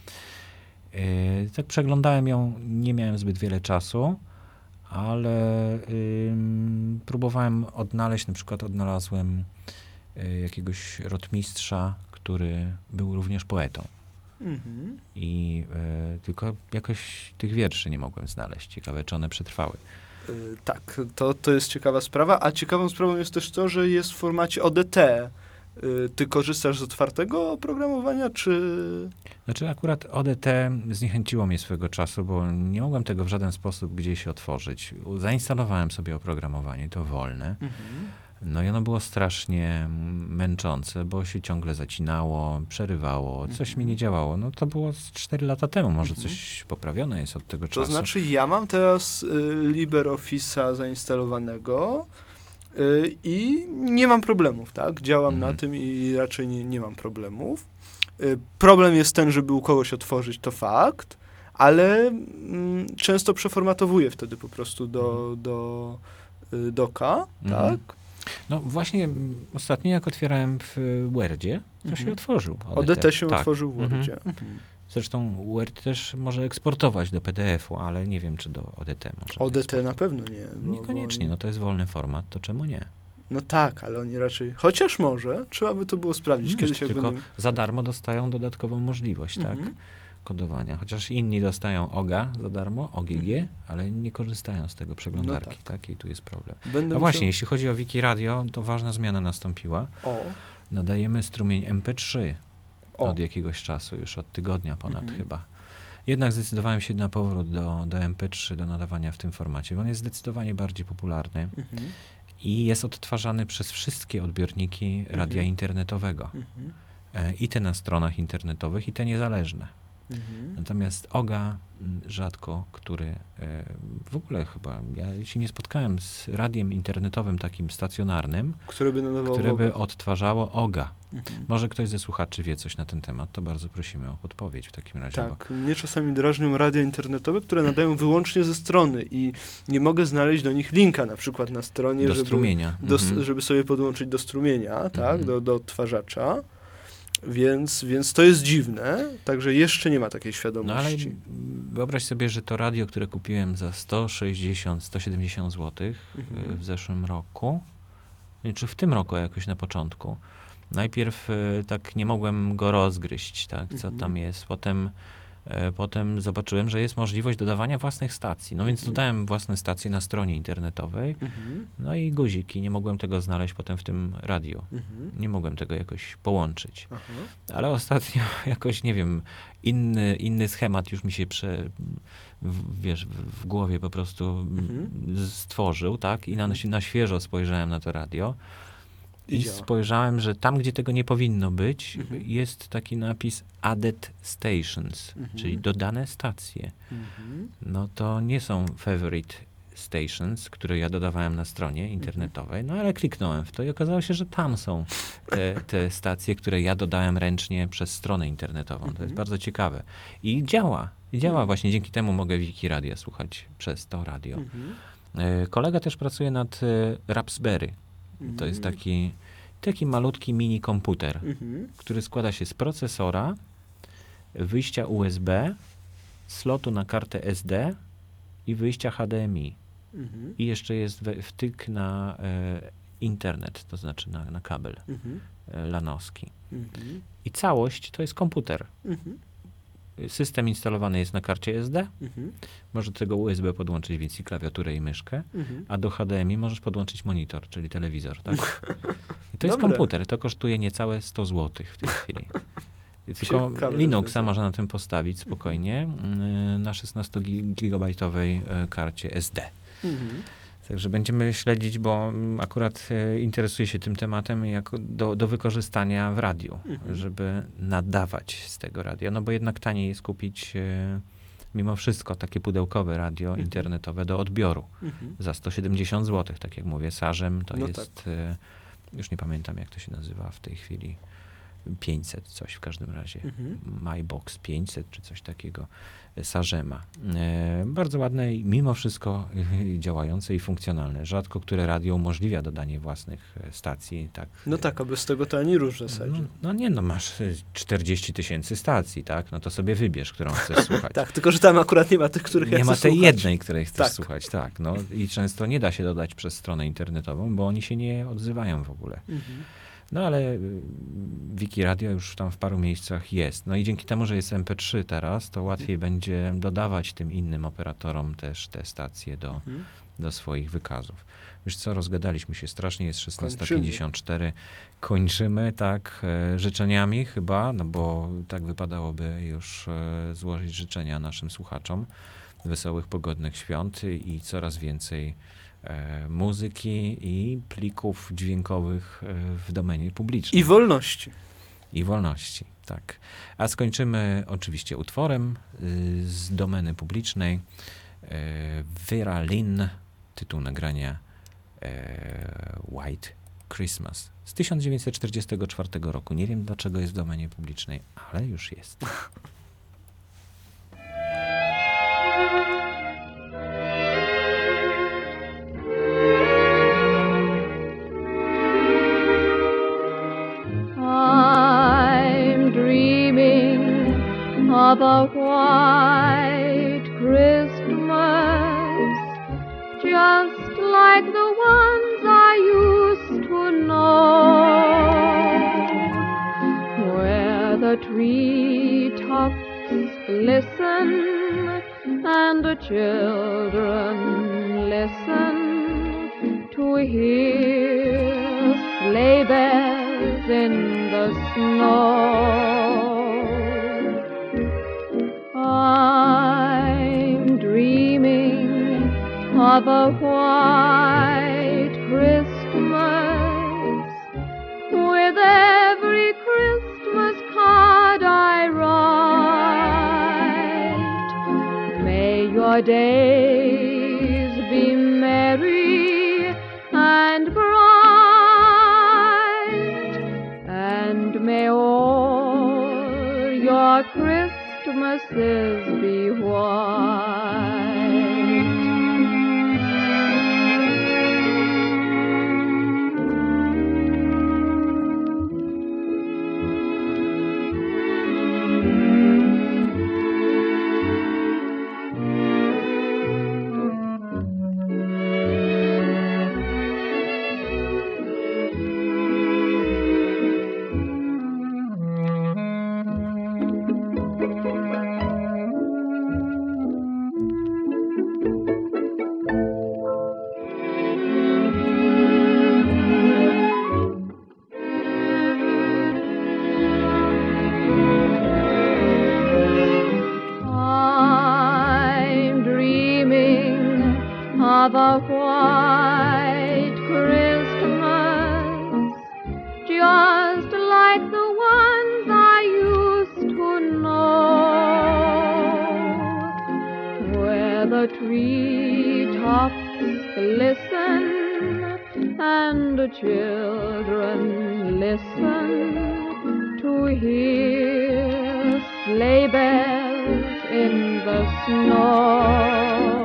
Y, tak przeglądałem ją, nie miałem zbyt wiele czasu, ale ym, próbowałem odnaleźć, na przykład odnalazłem y, jakiegoś rotmistrza, który był również poetą. Mhm. I y, tylko jakoś tych wierszy nie mogłem znaleźć. Ciekawe, czy one przetrwały. Y, tak, to, to jest ciekawa sprawa, a ciekawą sprawą jest też to, że jest w formacie O D T. Y, ty korzystasz z otwartego oprogramowania, czy... Znaczy akurat O D T zniechęciło mnie swego czasu, bo nie mogłem tego w żaden sposób gdzieś otworzyć. Zainstalowałem sobie oprogramowanie, to wolne. Mhm. No i ono było strasznie męczące, bo się ciągle zacinało, przerywało, coś mi nie działało. No to było z cztery lata temu, może Mhm. coś poprawione jest od tego To czasu. znaczy, ja mam teraz y, LibreOffice'a zainstalowanego y, i nie mam problemów, tak? Działam Mhm. na tym i raczej nie, nie mam problemów. Y, problem jest ten, żeby u kogoś otworzyć, to fakt, ale mm, często przeformatowuję wtedy po prostu do, do y, doka, Mhm. tak? No właśnie m, ostatnio jak otwierałem w y, Wordzie, to Mhm. się otworzył. O D T się tak. otworzył w Mhm. Wordzie. Mhm. Zresztą Word też może eksportować do P D F u, ale nie wiem, czy do O D T może. O D T eksportować. na pewno nie. Bo, Niekoniecznie, bo no to jest wolny format, to czemu nie? No tak, ale oni raczej... Chociaż może, trzeba by to było sprawdzić Wiesz, kiedyś, jak tylko będą... za darmo dostają dodatkową możliwość, Mhm. tak? Kodowania. Chociaż inni dostają O G A za darmo, O G G, Mhm. ale nie korzystają z tego przeglądarki, No tak. tak? I tu jest problem. Będę A właśnie, musiał- jeśli chodzi o Wiki Radio, to ważna zmiana nastąpiła. O, Nadajemy strumień M P trzy o. od jakiegoś czasu, już od tygodnia ponad Mhm. chyba. Jednak zdecydowałem się na powrót do, do M P trzy, do nadawania w tym formacie, bo on jest zdecydowanie bardziej popularny Mhm. i jest odtwarzany przez wszystkie odbiorniki radia Mhm. internetowego. Mhm. E, I te na stronach internetowych, i te niezależne. Mhm. Natomiast O G A m, rzadko, który e, w ogóle chyba, ja się nie spotkałem z radiem internetowym takim stacjonarnym, Które by nadawało które by wobec. odtwarzało O G A. Mhm. Może ktoś ze słuchaczy wie coś na ten temat, to bardzo prosimy o podpowiedź w takim razie. Bo Tak, mnie czasami drażnią radia internetowe, które nadają wyłącznie ze strony i nie mogę znaleźć do nich linka na przykład na stronie, do żeby, strumienia. do, Mhm. żeby sobie podłączyć do strumienia, tak, Mhm. do, do odtwarzacza. Więc, więc to jest dziwne, także jeszcze nie ma takiej No ale świadomości. wyobraź sobie, że to radio, które kupiłem za sto sześćdziesiąt, sto siedemdziesiąt złotych Mhm. w zeszłym roku, czy w tym roku jakoś na początku, najpierw e, tak nie mogłem go rozgryźć, tak, co Mhm. tam jest. Potem, e, potem zobaczyłem, że jest możliwość dodawania własnych stacji. No więc Mhm. dodałem własne stacje na stronie internetowej, Mhm. no i guziki. Nie mogłem tego znaleźć potem w tym radiu. Mhm. Nie mogłem tego jakoś połączyć. Aha. Ale ostatnio jakoś, nie wiem, inny, inny schemat już mi się prze, w, wiesz, w, w głowie po prostu Mhm. stworzył, tak? I na, na świeżo spojrzałem na to radio. I I działa. spojrzałem, że tam, gdzie tego nie powinno być, Mhm. jest taki napis added stations, Mhm. czyli dodane stacje. Mhm. No to nie są favorite stations, które ja dodawałem na stronie internetowej, no ale kliknąłem w to i okazało się, że tam są te, te stacje, które ja dodałem ręcznie przez stronę internetową. To jest Mhm. bardzo ciekawe. I działa. I działa Mhm. właśnie. Dzięki temu mogę Wiki Radia słuchać przez to radio. Mhm. E, Kolega też pracuje nad e, Raspberry. To jest Mhm. taki, taki malutki mini komputer, Mhm. który składa się z procesora, wyjścia U S B, slotu na kartę S D i wyjścia H D M I. Mhm. I jeszcze jest we, wtyk na e, internet, to znaczy na, na kabel Mhm. e, lanowski. Mhm. I całość to jest komputer. Mhm. System instalowany jest na karcie S D. Mhm. Możesz do tego U S B podłączyć więc i klawiaturę i myszkę, Mhm. a do H D M I możesz podłączyć monitor, czyli telewizor. Tak? I to jest Dobre. komputer. To kosztuje niecałe sto złotych w tej chwili. I tylko Ciekawe Linuxa rozwiązanie. można na tym postawić spokojnie yy, na szesnastogigabajtowej yy, karcie S D. Mhm. Także będziemy śledzić, bo mm, akurat e, interesuję się tym tematem jako do, do wykorzystania w radiu, Mhm. żeby nadawać z tego radia. No bo jednak taniej jest kupić e, mimo wszystko takie pudełkowe radio Mhm. internetowe do odbioru Mhm. za sto siedemdziesiąt złotych, tak jak mówię, Sarzem to No jest, e, już nie pamiętam jak to się nazywa w tej chwili, pięćset coś w każdym razie. Mhm. MyBox pięćset czy coś takiego, Sarzema. E, bardzo ładne i mimo wszystko e, działające i funkcjonalne. Rzadko które radio umożliwia dodanie własnych e, stacji. Tak, No tak, a bez tego to ani rusz w zasadzie. No, no nie, no masz e, czterdzieści tysięcy stacji, tak? No to sobie wybierz, którą chcesz słuchać. Tak, tylko że tam akurat nie ma tych, których ja Nie chcę ma tej słuchać. jednej, której chcesz Tak. słuchać, tak. No i często nie da się dodać przez stronę internetową, bo oni się nie odzywają w ogóle. Mhm. No ale y, Wiki Radio już tam w paru miejscach jest. No i dzięki temu, że jest M P trzy teraz, to łatwiej będzie dodawać tym innym operatorom też te stacje do, Mhm. do swoich wykazów. Już co, rozgadaliśmy się strasznie, jest szesnasta Kończymy. pięćdziesiąt cztery. Kończymy, tak, e, życzeniami chyba, no bo tak wypadałoby już e, złożyć życzenia naszym słuchaczom wesołych, pogodnych świąt i coraz więcej e, muzyki i plików dźwiękowych e, w domenie publicznej. I wolności. I wolności, tak. A skończymy oczywiście utworem y, z domeny publicznej. Y, Vera Lynn, tytuł nagrania y, White Christmas z tysiąc dziewięćset czterdziestego czwartego roku. Nie wiem dlaczego jest w domenie publicznej, ale już jest. I'm dreaming of a white Christmas, just like the ones I used listen, and the children listen to hear sleigh bells in the snow. I'm dreaming of a white Christmas, with every Christmas card I write. May your days be merry and bright, and may all your Christmases be white. Of a white Christmas, just like the ones I used to know, where the treetops glisten and the children listen to hear sleigh bells in the snow.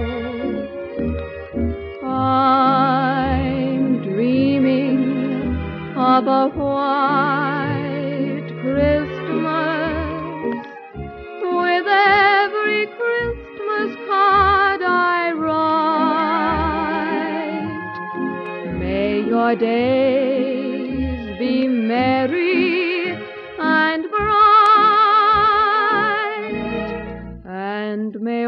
I'm dreaming of a white Christmas, with every Christmas card I write. May your days be merry and bright, and may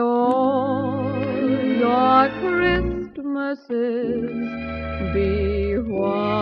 all your Christmases be white.